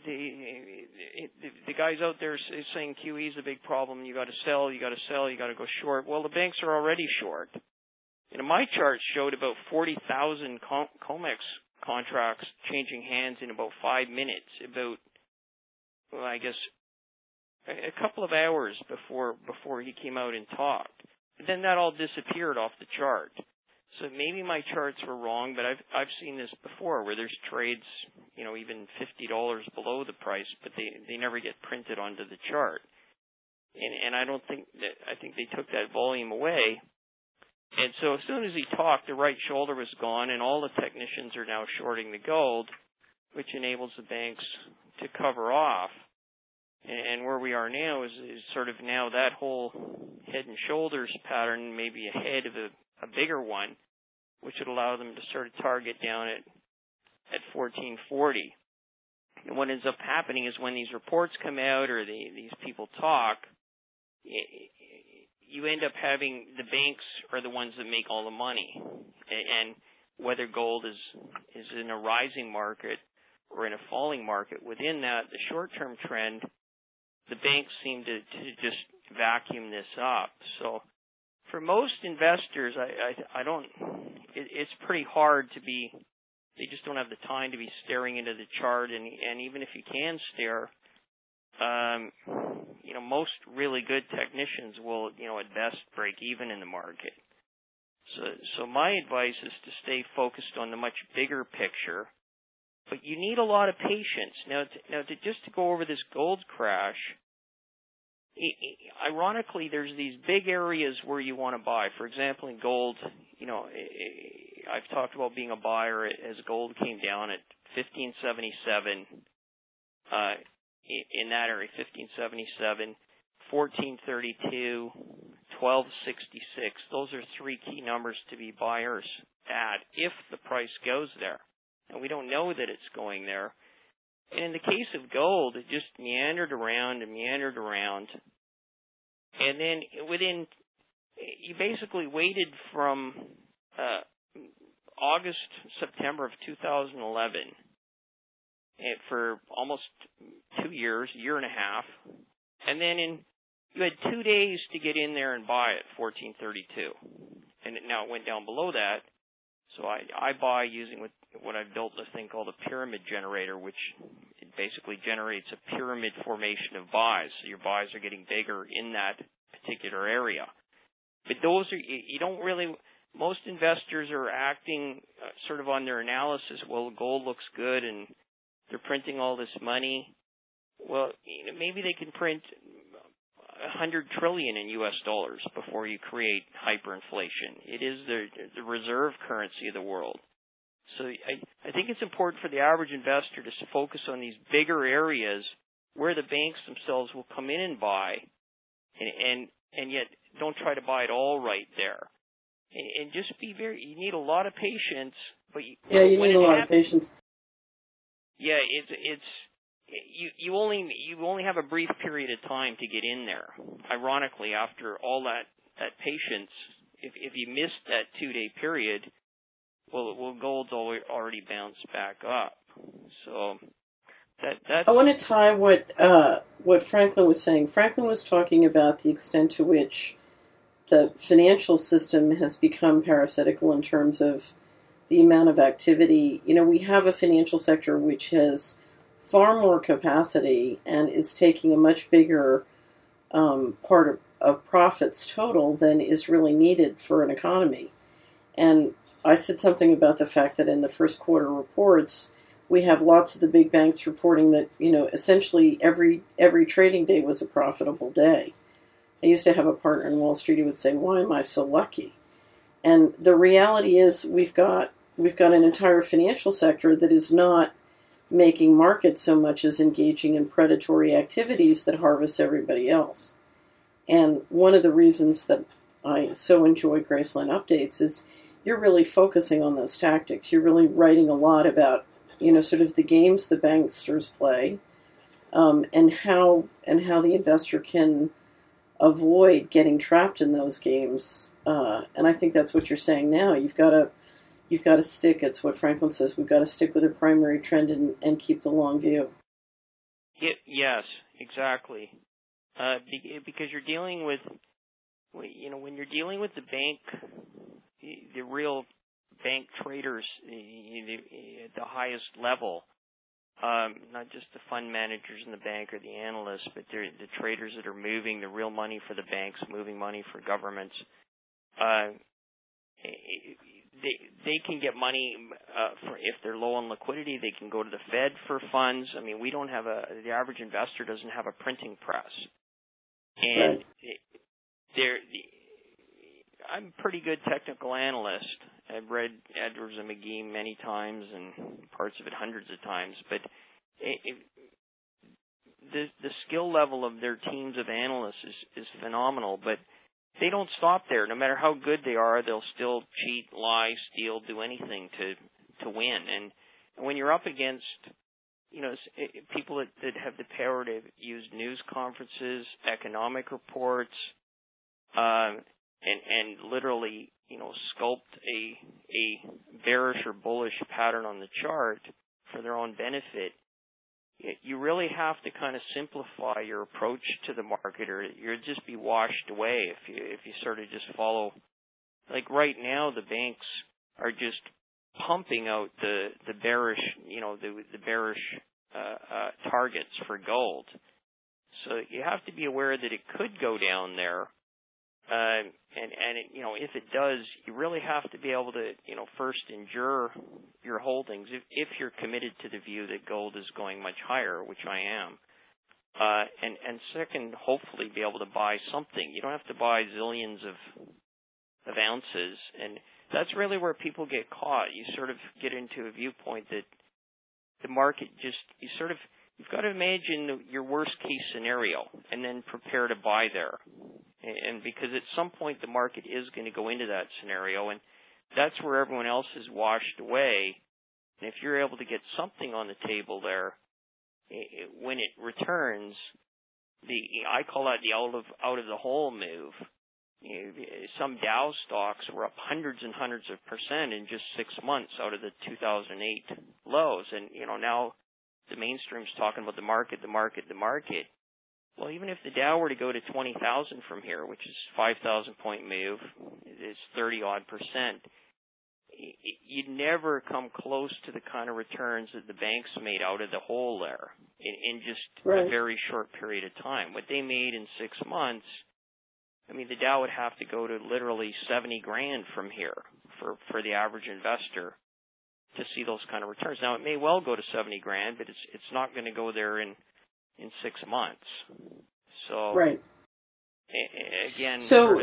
the guys out there saying QE is a big problem. You got to sell, you got to go short. Well, the banks are already short. You know, my chart showed about 40,000 COMEX contracts changing hands in about 5 minutes, about, well, I guess, a couple of hours before he came out and talked. But then that all disappeared off the chart. So maybe my charts were wrong, but I've seen this before where there's trades, you know, even $50 below the price, but they never get printed onto the chart. And I think they took that volume away. And so as soon as he talked, the right shoulder was gone, and all the technicians are now shorting the gold, which enables the banks to cover off. And where we are now is sort of now that whole head and shoulders pattern, maybe ahead of a bigger one, which would allow them to sort of target down at 1440. And what ends up happening is when these reports come out or these people talk, you end up having the banks are the ones that make all the money. And whether gold is in a rising market or in a falling market, within that, the short-term trend, the banks seem to just vacuum this up. So for most investors, I don't, it's pretty hard to be, they just don't have the time to be staring into the chart, and even if you can stare, you know, most really good technicians will, you know, at best break even in the market. So my advice is to stay focused on the much bigger picture, but you need a lot of patience. Now to go over this gold crash, ironically, there's these big areas where you want to buy. For example, in gold, you know, I've talked about being a buyer as gold came down at 1577, in that area, 1577, 1432, $12.66. Those are three key numbers to be buyers at if the price goes there. And we don't know that it's going there. And in the case of gold, it just meandered around and meandered around. And then you basically waited from August, September of 2011 for almost 2 years, a year and a half. And then you had 2 days to get in there and buy at $14.32. And now it went down below that. So I buy using what I've built this thing called a pyramid generator, which it basically generates a pyramid formation of buys. So your buys are getting bigger in that particular area. But those are, you don't really, most investors are acting sort of on their analysis. Well, gold looks good and they're printing all this money. Well, maybe they can print 100 trillion in U.S. dollars before you create hyperinflation. It is the reserve currency of the world. So I think it's important for the average investor to focus on these bigger areas where the banks themselves will come in and buy, and yet don't try to buy it all right there. And just be you need a lot of patience. But you need a lot of patience. Yeah, you only have a brief period of time to get in there. Ironically, after all that patience, if you missed that 2-day period, well, gold's already bounced back up. So that's. I want to tie what Franklin was saying. Franklin was talking about the extent to which the financial system has become parasitical in terms of the amount of activity. We have a financial sector which has far more capacity and is taking a much bigger part of profits total than is really needed for an economy. And I said something about the fact that in the first quarter reports, we have lots of the big banks reporting that, essentially every trading day was a profitable day. I used to have a partner in Wall Street who would say, "Why am I so lucky?" And the reality is we've got an entire financial sector that is not making markets so much as engaging in predatory activities that harvest everybody else. And one of the reasons that I so enjoy Graceland Updates is you're really focusing on those tactics. You're really writing a lot about, sort of the games the banksters play, and how the investor can avoid getting trapped in those games. And I think that's what you're saying now. You've got to stick. It's what Franklin says. We've got to stick with a primary trend and keep the long view. Yes, exactly. Because you're dealing with, when you're dealing with the bank, the real bank traders at the highest level, not just the fund managers in the bank or the analysts, but the traders that are moving the real money for the banks, moving money for governments. They can get money if they're low on liquidity. They can go to the Fed for funds. I mean, the average investor doesn't have a printing press, and I'm a pretty good technical analyst. I've read Edwards and McGee many times and parts of it hundreds of times, but the skill level of their teams of analysts is phenomenal, but they don't stop there. No matter how good they are, they'll still cheat, lie, steal, do anything to win. And when you're up against, people that have the power to use news conferences, economic reports, and literally, sculpt a bearish or bullish pattern on the chart for their own benefit, you really have to kind of simplify your approach to the market, or you'll just be washed away if you sort of just follow. Like right now, the banks are just pumping out the bearish, the bearish targets for gold. So you have to be aware that it could go down there. And if it does, you really have to be able to, first endure your holdings if you're committed to the view that gold is going much higher, which I am. And second, hopefully be able to buy something. You don't have to buy zillions of ounces, and that's really where people get caught. You sort of get into a viewpoint that the market you've got to imagine your worst case scenario and then prepare to buy there. and because at some point the market is going to go into that scenario, and that's where everyone else is washed away. And if you're able to get something on the table there, when it returns, I call that the out of the hole move. Some Dow stocks were up hundreds and hundreds of percent in just 6 months out of the 2008 lows, and now the mainstream's talking about the market. Well, even if the Dow were to go to 20,000 from here, which is 5,000 point move, it's 30-odd%. You'd never come close to the kind of returns that the banks made out of the hole there in just a very short period of time. What they made in 6 months, I mean, the Dow would have to go to literally 70 grand from here for the average investor to see those kind of returns. Now, it may well go to 70 grand, but it's not going to go there in 6 months. So, again, so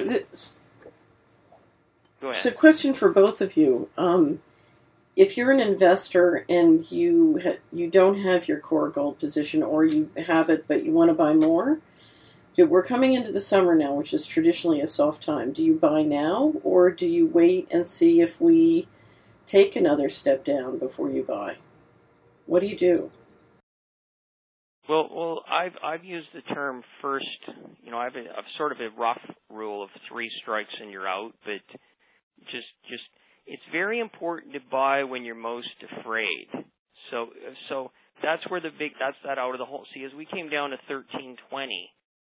go ahead. So, question for both of you: if you're an investor and you don't have your core gold position, or you have it but you want to buy more, we're coming into the summer now, which is traditionally a soft time. Do you buy now, or do you wait and see if we take another step down before you buy? What do you do? Well, I've used the term first. I've sort of a rough rule of 3 strikes and you're out. But just it's very important to buy when you're most afraid. So that's where that's that out of the hole. See, as we came down to 1320,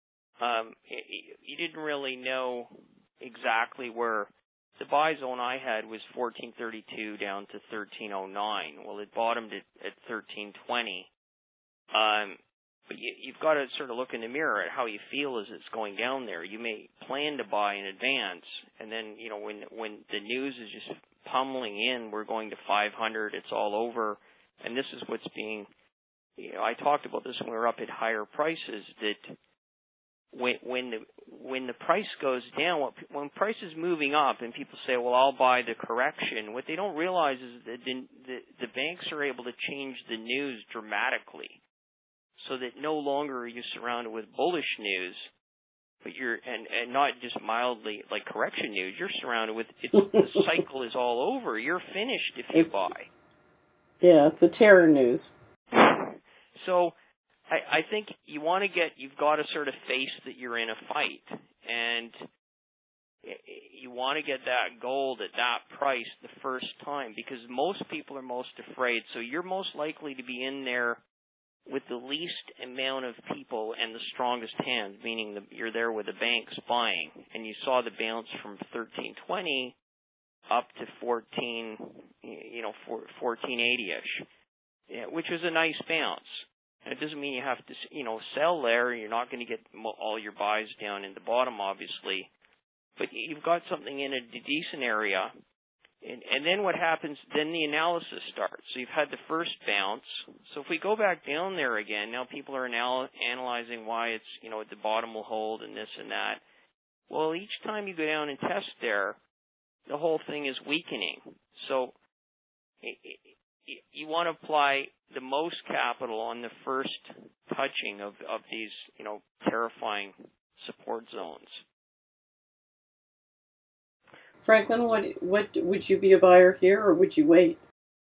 you didn't really know exactly where. The buy zone I had was 1432 down to 1309. Well, it bottomed at 1320. But you've got to sort of look in the mirror at how you feel as it's going down there. You may plan to buy in advance, and then when the news is just pummeling in, we're going to 500, it's all over, and this is what's being. I talked about this when we were up at higher prices, that when the price goes down, when price is moving up, and people say, "Well, I'll buy the correction," what they don't realize is that the banks are able to change the news dramatically, so that no longer are you surrounded with bullish news, but and not just mildly like correction news. You're surrounded with the cycle is all over. You're finished if you buy. Yeah, the terror news. So I think you've got to sort of face that you're in a fight, and you want to get that gold at that price the first time, because most people are most afraid. So you're most likely to be in there with the least amount of people and the strongest hands, meaning you're there with the banks buying, and you saw the bounce from 1320 up to 1480-ish, which was a nice bounce. And it doesn't mean you have to, sell there. You're not going to get all your buys down in the bottom, obviously, but you've got something in a decent area. And then what happens, then the analysis starts. So you've had the first bounce. So if we go back down there again, now people are now analyzing why it's, at the bottom will hold and this and that. Well, each time you go down and test there, the whole thing is weakening. So you want to apply the most capital on the first touching of these, terrifying support zones. Franklin, what would you be a buyer here, or would you wait?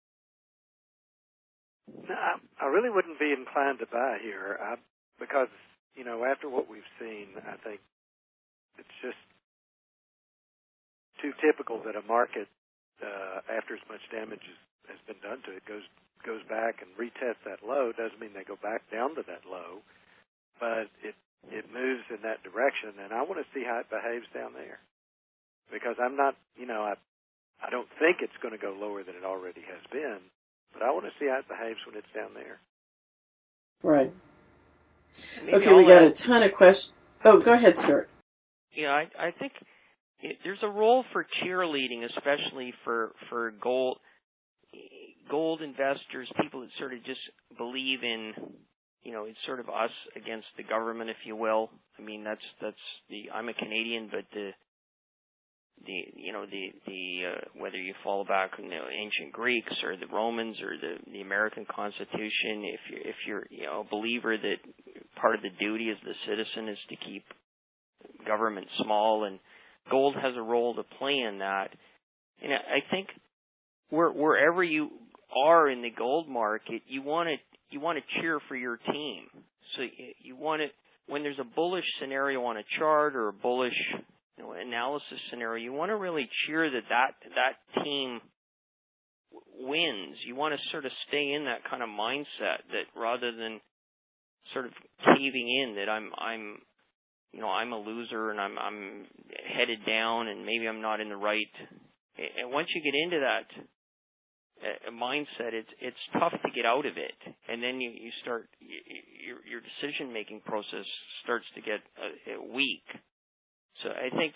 No, I really wouldn't be inclined to buy here because, after what we've seen, I think it's just too typical that a market, after as much damage has been done to it, goes back and retests that low. Doesn't mean they go back down to that low, but it moves in that direction, and I want to see how it behaves down there. Because I'm not, I don't think it's going to go lower than it already has been, but I want to see how it behaves when it's down there. Right. Okay, we got a ton of questions. Oh, go ahead, Stuart. Yeah, I think there's a role for cheerleading, especially for gold investors, people that sort of just believe in, it's sort of us against the government, if you will. I mean, I'm a Canadian, but whether you fall back on the ancient Greeks or the Romans or the American Constitution, if you're a believer that part of the duty as the citizen is to keep government small, and gold has a role to play in that. And I think wherever you are in the gold market, you want to cheer for your team. So you want to, when there's a bullish scenario on a chart or a bullish analysis scenario, you want to really cheer that team wins. You want to sort of stay in that kind of mindset, that rather than sort of caving in that I'm a loser and I'm headed down and maybe I'm not in the right. And once you get into that mindset, it's tough to get out of it, and then you start your decision making process starts to get weak. So I think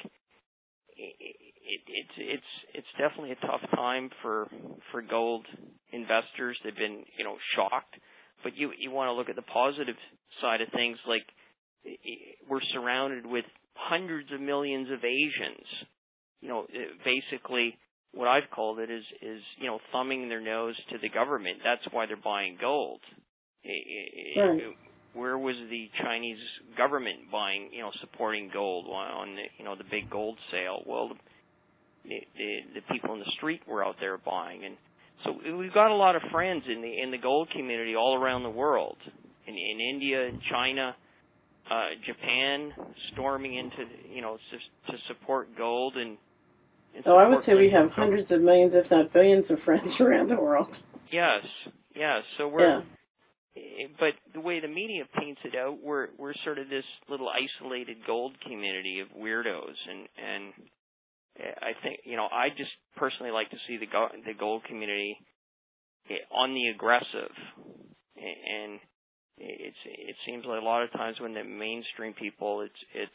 it's definitely a tough time for gold investors. They've been shocked, but you want to look at the positive side of things. Like, we're surrounded with hundreds of millions of Asians. Basically, what I've called it is thumbing their nose to the government. That's why they're buying gold. Right. Where was the Chinese government buying, supporting gold on the big gold sale? Well, the people in the street were out there buying, and so we've got a lot of friends in the gold community all around the world, in India, in China, Japan, storming into to support gold and. Oh, I would say we have hundreds of millions, if not billions, of friends around the world. Yes. So we're, but the way the media paints it out, we're sort of this little isolated gold community of weirdos, and I think I just personally like to see the gold community on the aggressive, and it seems like a lot of times when the mainstream people, it's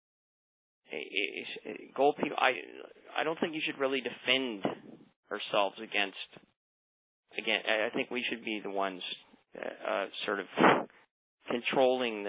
gold people. I don't think you should really defend ourselves against. Again, I think we should be the ones sort of controlling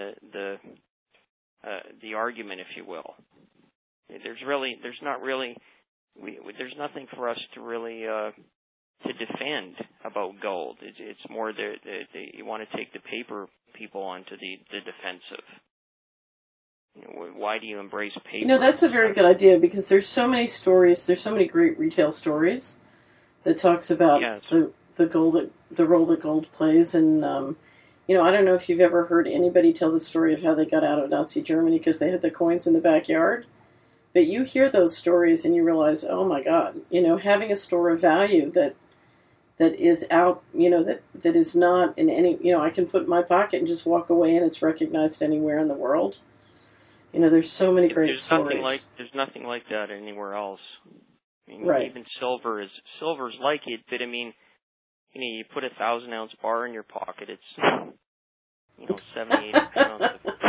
the argument, if you will. There's nothing for us to really to defend about gold. It's more you want to take the paper people onto the defensive. Why do you embrace paper? That's a very good idea, because there's so many stories. There's so many great retail stories that talks about the role that gold plays. And I don't know if you've ever heard anybody tell the story of how they got out of Nazi Germany because they had the coins in the backyard. But you hear those stories and you realize, oh my God, having a store of value that is out, that is not in any, I can put in my pocket and just walk away and it's recognized anywhere in the world. There's so many great stories. There's nothing like that anywhere else. I mean, right. Even silver's like it, but I mean, you put a 1,000-ounce bar in your pocket, it's 70-80 pounds.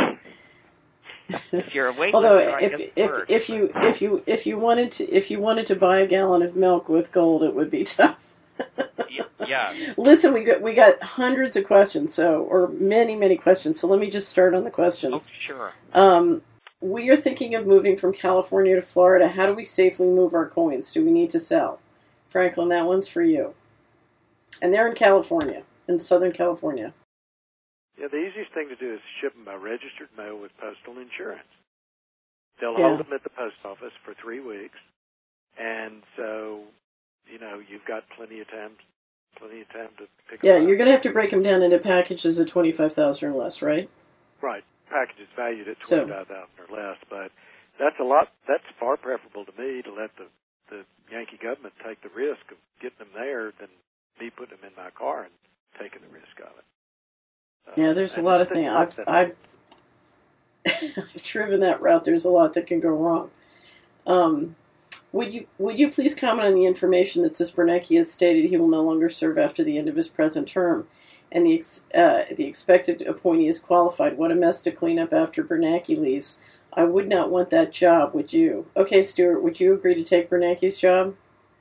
If you're awake, although if you wanted to buy a gallon of milk with gold, it would be tough. Yeah. Listen, we got hundreds of questions, or many questions. So let me just start on the questions. Oh, sure. We are thinking of moving from California to Florida. How do we safely move our coins? Do we need to sell? Franklin, that one's for you. And they're in California, in Southern California. Yeah, the easiest thing to do is ship them by registered mail with postal insurance. They'll hold them at the post office for 3 weeks, and so you've got plenty of time to pick them up. Yeah, you're going to have to break them down into packages of 25,000 or less, right? Right. Packages valued at 25,000 or less, but that's far preferable to me to let the Yankee government take the risk of getting them there than me putting them in my car and taking the risk of it. Yeah, there's a lot of things. I've driven that route. There's a lot that can go wrong. Would you please comment on the information that says Bernanke has stated he will no longer serve after the end of his present term, and the expected appointee is qualified? What a mess to clean up after Bernanke leaves. I would not want that job, would you? Okay, Stuart, would you agree to take Bernanke's job?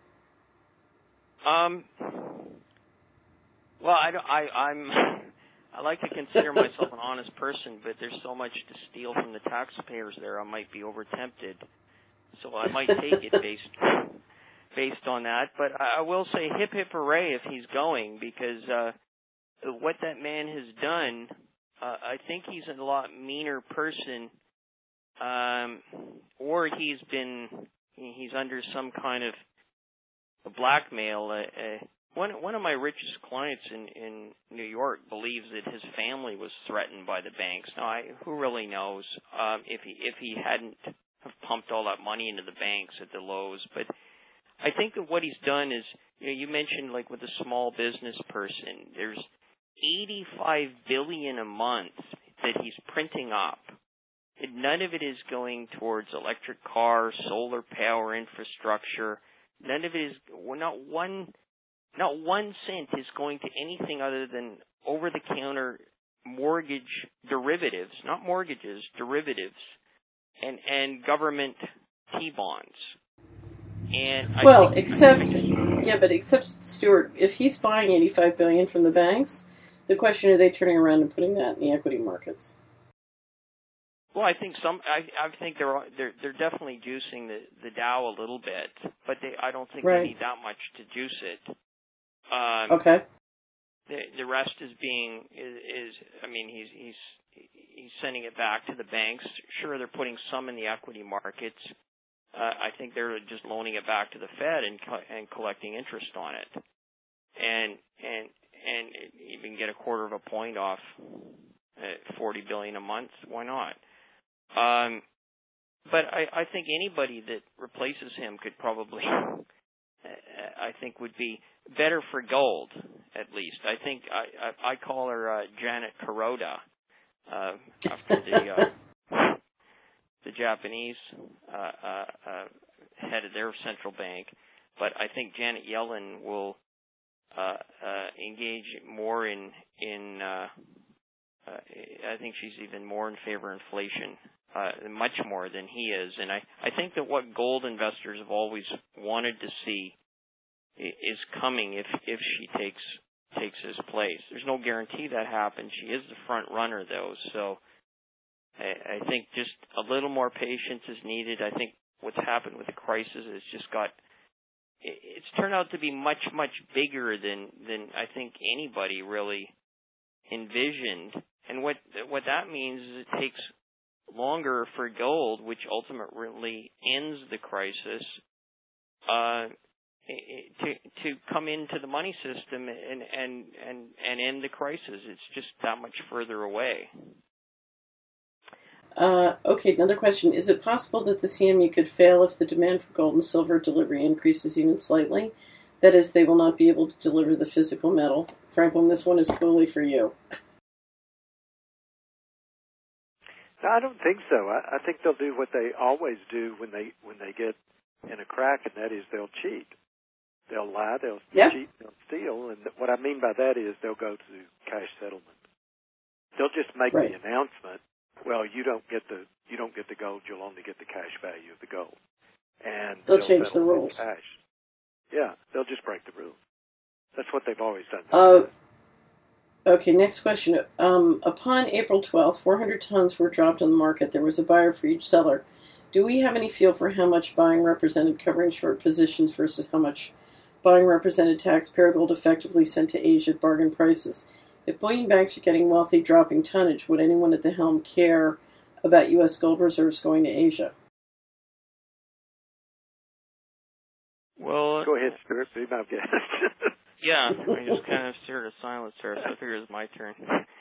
Well, I like to consider myself an honest person, but there's so much to steal from the taxpayers there, I might be over-tempted. So I might take it based on that. But I will say hip hip hooray if he's going, because what that man has done, I think he's a lot meaner person or he's under some kind of blackmail. One of my richest clients in New York believes that his family was threatened by the banks. Now, who really knows if he hadn't have pumped all that money into the banks at the lows? But I think that what he's done is, you mentioned like with a small business person, there's $85 billion a month that he's printing up. And none of it is going towards electric cars, solar power infrastructure. None of it is, not 1 cent is going to anything other than over-the-counter mortgage derivatives, not mortgages, derivatives, and government T-bonds. And except Stuart, if he's buying $85 billion from the banks, the question, are they turning around and putting that in the equity markets? Well, I think I think they're definitely juicing the Dow a little bit, but I don't think they need that much to juice it. Okay. The rest is he's sending it back to the banks. Sure, they're putting some in the equity markets. I think they're just loaning it back to the Fed and collecting interest on it, and even get a quarter of a point off at $40 billion a month. Why not? But I think anybody that replaces him could probably, I think, would be better for gold, at least. I think I call her Janet Kuroda, after the Japanese head of their central bank. But I think Janet Yellen will engage more in I think she's even more in favor of inflation, much more than he is. And I think that what gold investors have always wanted to see is coming if she takes his place. There's no guarantee that happens. She is the front runner, though, so I think just a little more patience is needed. I think what's happened with the crisis is it's turned out to be much, much bigger than I think anybody really envisioned. And what that means is it takes longer for gold, which ultimately ends the crisis, to come into the money system and end the crisis. It's just that much further away. Okay, another question. Is it possible that the CME could fail if the demand for gold and silver delivery increases even slightly? That is, they will not be able to deliver the physical metal. Franklin, this one is clearly for you. No, I don't think so. I think they'll do what they always do when they get in a crack, and that is they'll cheat. They'll lie, they'll cheat, they'll steal, and what I mean by that is they'll go to cash settlement. They'll just make the announcement. Well, you don't get the gold. You'll only get the cash value of the gold, and they'll change the rules. Cash. Yeah, they'll just break the rules. That's what they've always done. Okay, next question. Upon April 12th, 400 tons were dropped on the market. There was a buyer for each seller. Do we have any feel for how much buying represented covering short positions versus how much buying represented taxpayer gold effectively sent to Asia at bargain prices? If bullion banks are getting wealthy dropping tonnage, would anyone at the helm care about U.S. gold reserves going to Asia? Well, go ahead, Stuart. Be my guest. Yeah, I just kind of stared at silence there, so I figure it's my turn.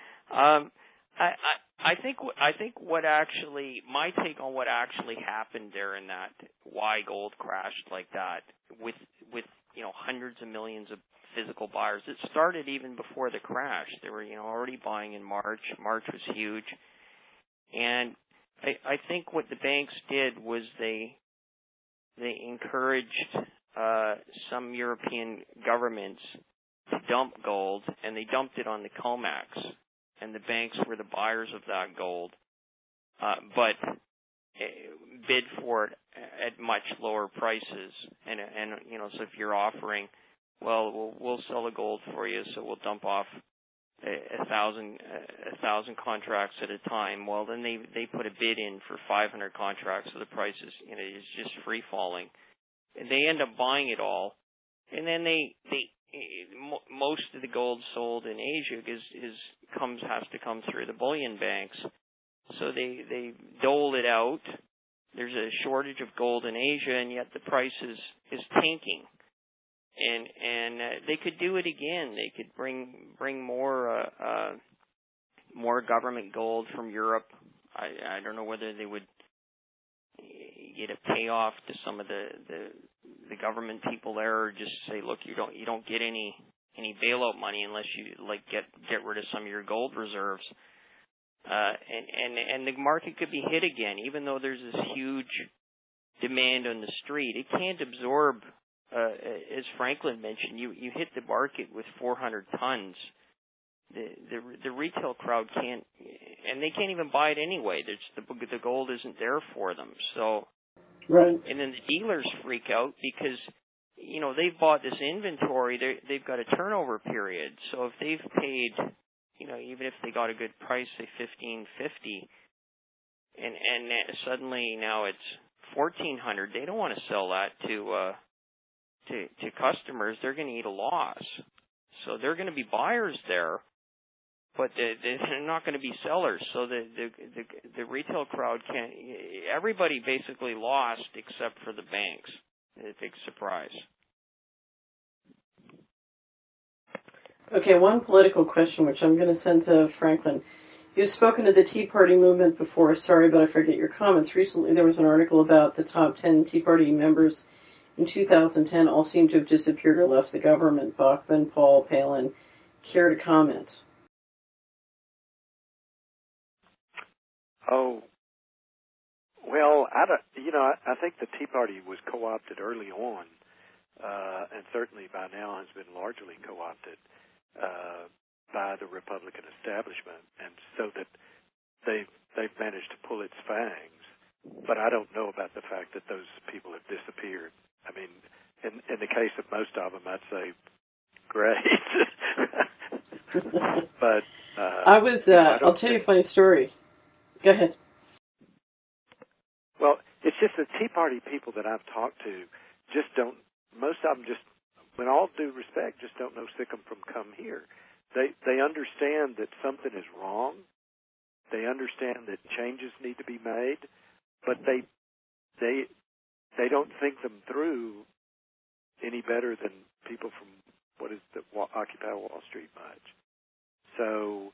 I think what actually, my take on what actually happened there in that, why gold crashed like that, with hundreds of millions of physical buyers. It started even before the crash. They were already buying in March. March was huge, and I think what the banks did was they encouraged some European governments to dump gold, and they dumped it on the COMEX, and the banks were the buyers of that gold, but bid for it at much lower prices. And so if you're offering, well, we'll sell the gold for you, so we'll dump off a thousand contracts at a time. Well, then they put a bid in for 500 contracts, so the price is just free falling. And they end up buying it all, and then most of the gold sold in Asia has to come through the bullion banks. So they dole it out. There's a shortage of gold in Asia, and yet the price is tanking. And they could do it again. They could bring more government gold from Europe. I don't know whether they would get a payoff to some of the government people there, or just say, look, you don't get any bailout money unless you get rid of some of your gold reserves. And the market could be hit again, even though there's this huge demand on the street. It can't absorb, as Franklin mentioned, you hit the market with 400 tons. The retail crowd can't, and they can't even buy it anyway. The gold isn't there for them. So, right. And then the dealers freak out because, they've bought this inventory. They've got a turnover period. So if they've paid, even if they got a good price, say $1,550, and suddenly now it's $1,400, they don't want to sell that to customers. They're going to eat a loss. So they're going to be buyers there, but they're not going to be sellers. So the retail crowd can't. Everybody basically lost except for the banks. A big surprise. Okay, one political question, which I'm going to send to Franklin. You've spoken to the Tea Party movement before. Sorry, but I forget your comments. Recently, there was an article about the top 10 Tea Party members in 2010 all seem to have disappeared or left the government. Bachman, Paul, Palin. Care to comment? Oh, well, I think the Tea Party was co-opted early on, and certainly by now has been largely co-opted by the Republican establishment, and so that they've managed to pull its fangs. But I don't know about the fact that those people have disappeared. I mean, in the case of most of them, I'd say great. But I'll tell you a funny story. Go ahead. Well, it's just the Tea Party people that I've talked to just don't. Most of them just, with all due respect, just don't know Sikkim from come here. They understand that something is wrong. They understand that changes need to be made, but they don't think them through any better than people from Occupy Wall Street much. So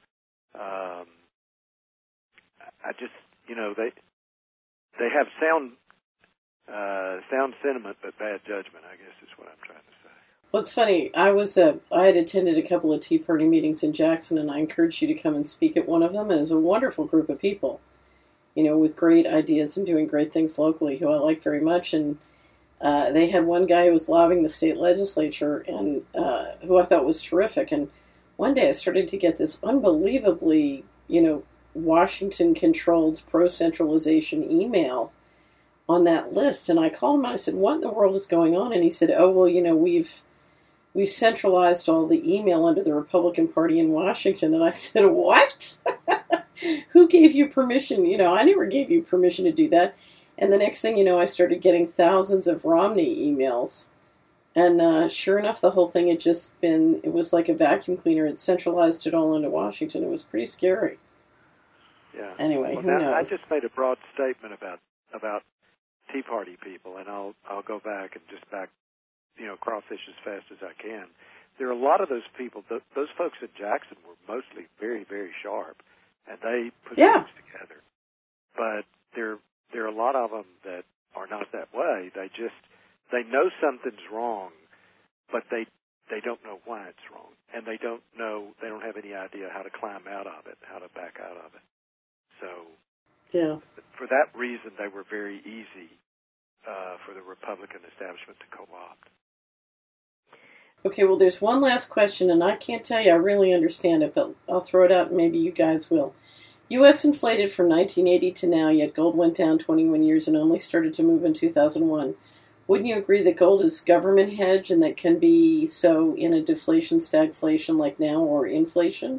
I just, they have sound sentiment but bad judgment, I guess is what I'm trying to say. Well, it's funny. I had attended a couple of Tea Party meetings in Jackson, and I encouraged you to come and speak at one of them. And it was a wonderful group of people, with great ideas and doing great things locally, who I like very much. And they had one guy who was lobbying the state legislature, and who I thought was terrific. And one day I started to get this unbelievably, Washington-controlled pro-centralization email on that list. And I called him and I said, what in the world is going on? And he said, oh, well, we've centralized all the email under the Republican Party in Washington. And I said, what? Who gave you permission? I never gave you permission to do that. And the next thing you know, I started getting thousands of Romney emails. And sure enough, the whole thing it was like a vacuum cleaner. It centralized it all into Washington. It was pretty scary. Yeah. Anyway, well, who knows? I just made a broad statement about Tea Party people, and I'll go back and just crawfish as fast as I can. There are a lot of those people. Those folks in Jackson were mostly very, very sharp, and they put things together. But there are a lot of them that are not that way. They know something's wrong, but they don't know why it's wrong, and they don't have any idea how to climb out of it, how to back out of it. So, for that reason, they were very easy for the Republican establishment to co-opt. Okay, well, there's one last question, and I can't tell you I really understand it, but I'll throw it out and maybe you guys will. U.S. inflated from 1980 to now, yet gold went down 21 years and only started to move in 2001. Wouldn't you agree that gold is government hedge and that can be so in a deflation, stagflation like now, or inflation?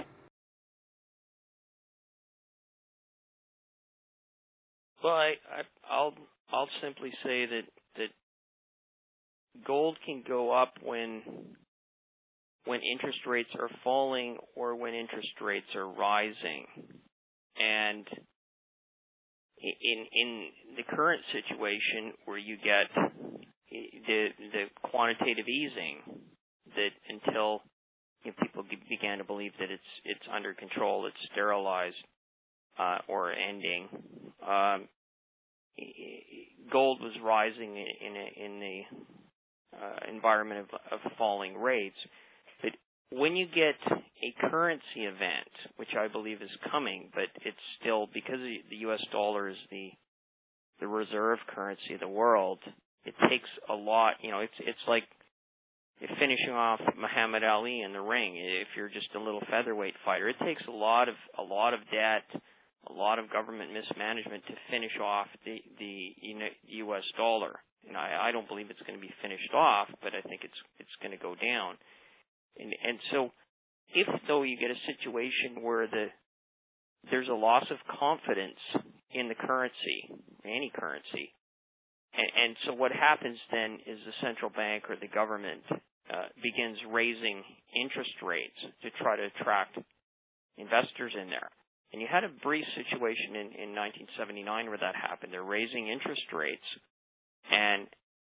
Well, I'll simply say that gold can go up when interest rates are falling or when interest rates are rising. And in the current situation where you get the quantitative easing, that until people began to believe that it's under control, it's sterilized or ending, gold was rising in the environment of falling rates. But when you get a currency event, which I believe is coming, but it's still, because the U.S. dollar is the reserve currency of the world, it takes a lot. It's like finishing off Muhammad Ali in the ring. If you're just a little featherweight fighter, it takes a lot of debt, a lot of government mismanagement to finish off the U.S. dollar. And I don't believe it's going to be finished off, but I think it's going to go down. And so, if though you get a situation where there's a loss of confidence in the currency, any currency, and so what happens then is the central bank or the government begins raising interest rates to try to attract investors in there. And you had a brief situation in 1979 where that happened. They're raising interest rates, and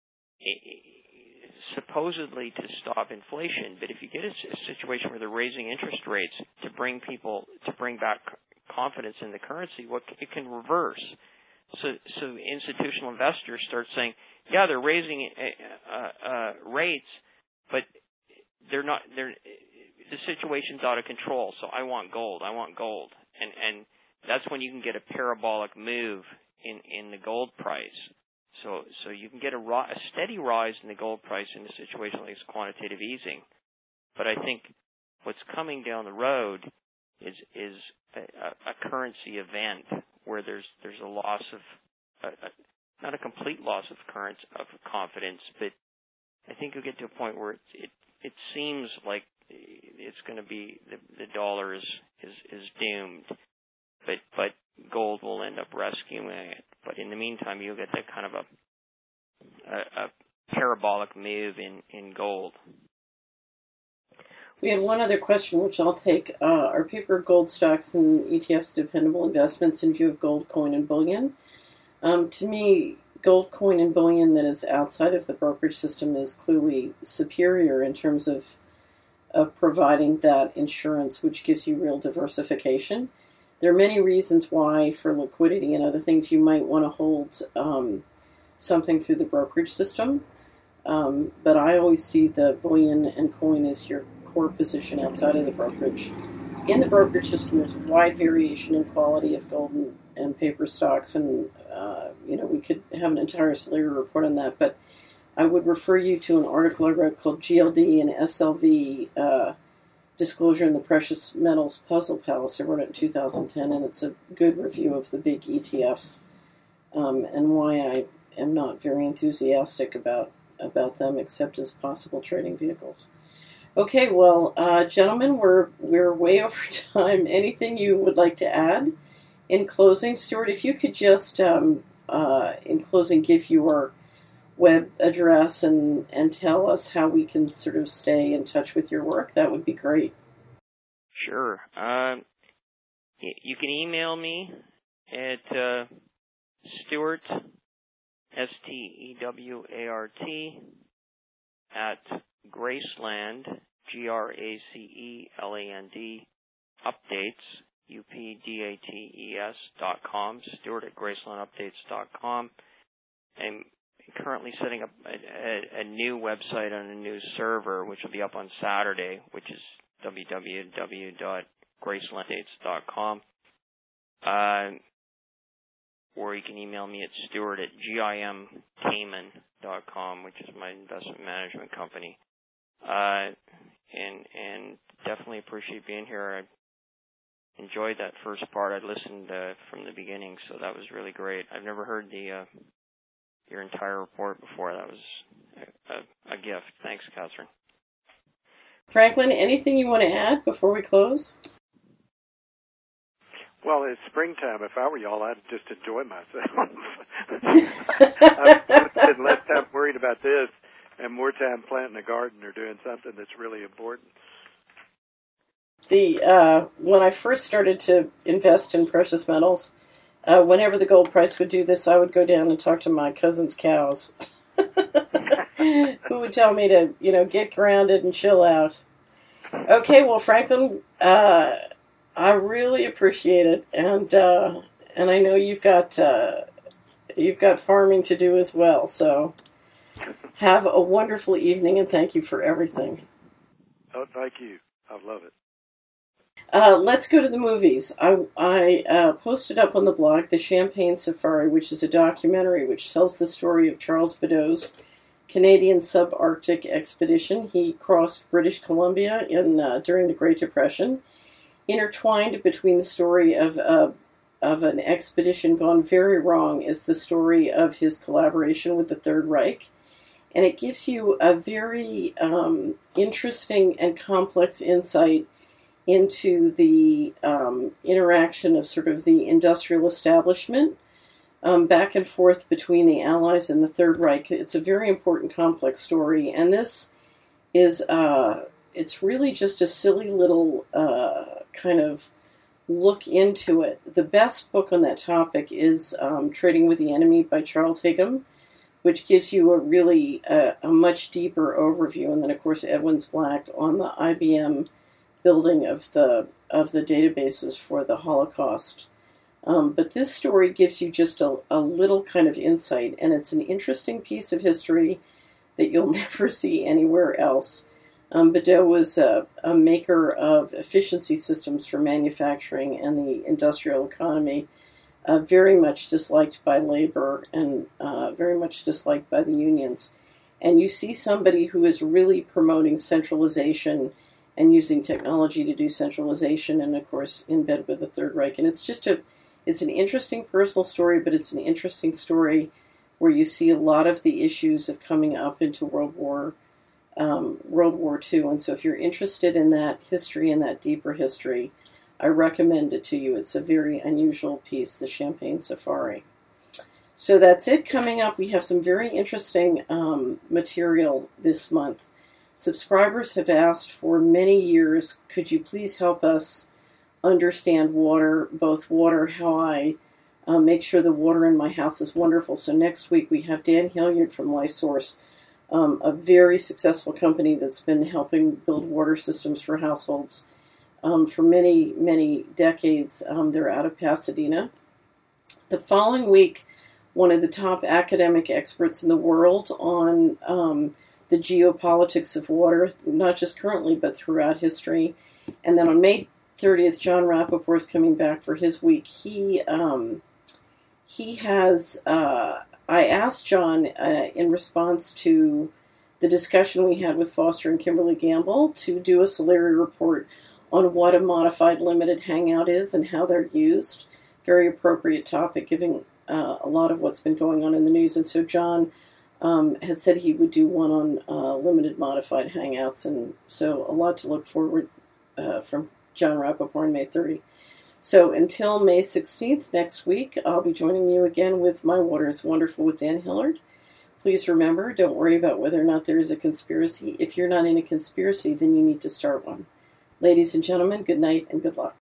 supposedly to stop inflation. But if you get a situation where they're raising interest rates to bring back confidence in the currency, it can reverse. So institutional investors start saying, yeah, they're raising rates, but the situation's out of control. So I want gold. And that's when you can get a parabolic move in the gold price. So you can get a steady rise in the gold price in a situation like this quantitative easing. But I think what's coming down the road is a currency event where there's a loss of not a complete loss of confidence, but I think you'll get to a point where it seems like it's going to be the dollar is doomed, but gold will end up rescuing it. But in the meantime, you'll get that kind of a parabolic move in gold. We had one other question, which I'll take. Are paper gold stocks and ETFs dependable investments in view of gold coin and bullion? To me, gold coin and bullion that is outside of the brokerage system is clearly superior in terms of providing that insurance, which gives you real diversification. There are many reasons why, for liquidity and other things, you might want to hold something through the brokerage system. But I always see the bullion and coin as your core position outside of the brokerage. In the brokerage system, there's wide variation in quality of gold and paper stocks, and we could have an entire Solera report on that. But I would refer you to an article I wrote called GLD and SLV Disclosure in the Precious Metals Puzzle Palace. I wrote it in 2010, and it's a good review of the big ETFs and why I am not very enthusiastic about them, except as possible trading vehicles. Okay, well, gentlemen, we're way over time. Anything you would like to add in closing? Stuart, if you could just, in closing, give your web address and tell us how we can sort of stay in touch with your work, that would be great. Sure. You can email me at Stuart, Stewart, at Graceland, GRACELAND, updates, UPDATES.com, Stuart at GracelandUpdates.com. I'm currently setting up a new website on a new server, which will be up on Saturday, which is www.gracelandupdates.com. Or you can email me at Stuart at GIMCayman.com, which is my investment management company. And definitely appreciate being here. I enjoyed that first part. I listened from the beginning, so that was really great. I've never heard your entire report before. That was a gift. Thanks, Catherine. Franklin, anything you want to add before we close? Well, it's springtime. If I were y'all, I'd just enjoy myself. I've spent less time worried about this and more time planting a garden or doing something that's really important. When I first started to invest in precious metals, whenever the gold price would do this, I would go down and talk to my cousin's cows, who would tell me to, get grounded and chill out. Okay, well, Franklin, I really appreciate it, and I know you've got farming to do as well. So, have a wonderful evening, and thank you for everything. Oh, thank you. I love it. Let's go to the movies. I posted up on the blog The Champagne Safari, which is a documentary which tells the story of Charles Beddoes' Canadian subarctic expedition. He crossed British Columbia during the Great Depression. Intertwined between the story of an expedition gone very wrong is the story of his collaboration with the Third Reich. And it gives you a very interesting and complex insight into the interaction of sort of the industrial establishment back and forth between the Allies and the Third Reich. It's a very important, complex story, and this is it's really just a silly little kind of look into it. The best book on that topic is Trading with the Enemy by Charles Higham, which gives you a really a much deeper overview, and then of course Edwin Black on the IBM building of the databases for the Holocaust. But this story gives you just a little kind of insight, and it's an interesting piece of history that you'll never see anywhere else. Beddoes was a maker of efficiency systems for manufacturing and the industrial economy, very much disliked by labor and very much disliked by the unions. And you see somebody who is really promoting centralization and using technology to do centralization, and of course in bed with the Third Reich. And it's an interesting personal story, but it's an interesting story where you see a lot of the issues of coming up into World War II. And so if you're interested in that history and that deeper history, I recommend it to you. It's a very unusual piece, The Champagne Safari. So that's it. Coming up, we have some very interesting material this month. Subscribers have asked for many years, could you please help us understand water, both water, how I make sure the water in my house is wonderful. So next week we have Dan Hilliard from LifeSource, a very successful company that's been helping build water systems for households for many, many decades. They're out of Pasadena. The following week, one of the top academic experts in the world on the geopolitics of water, not just currently, but throughout history. And then on May 30th, John Rappaport is coming back for his week. He has, I asked John in response to the discussion we had with Foster and Kimberly Gamble to do a Solari report on what a modified limited hangout is and how they're used. Very appropriate topic, given a lot of what's been going on in the news. And so John has said he would do one on limited modified hangouts, and so a lot to look forward from John Rappaport on May 30. So until May 16th next week, I'll be joining you again with My Water is Wonderful with Dan Hilliard. Please remember, don't worry about whether or not there is a conspiracy. If you're not in a conspiracy, then you need to start one. Ladies and gentlemen, good night and good luck.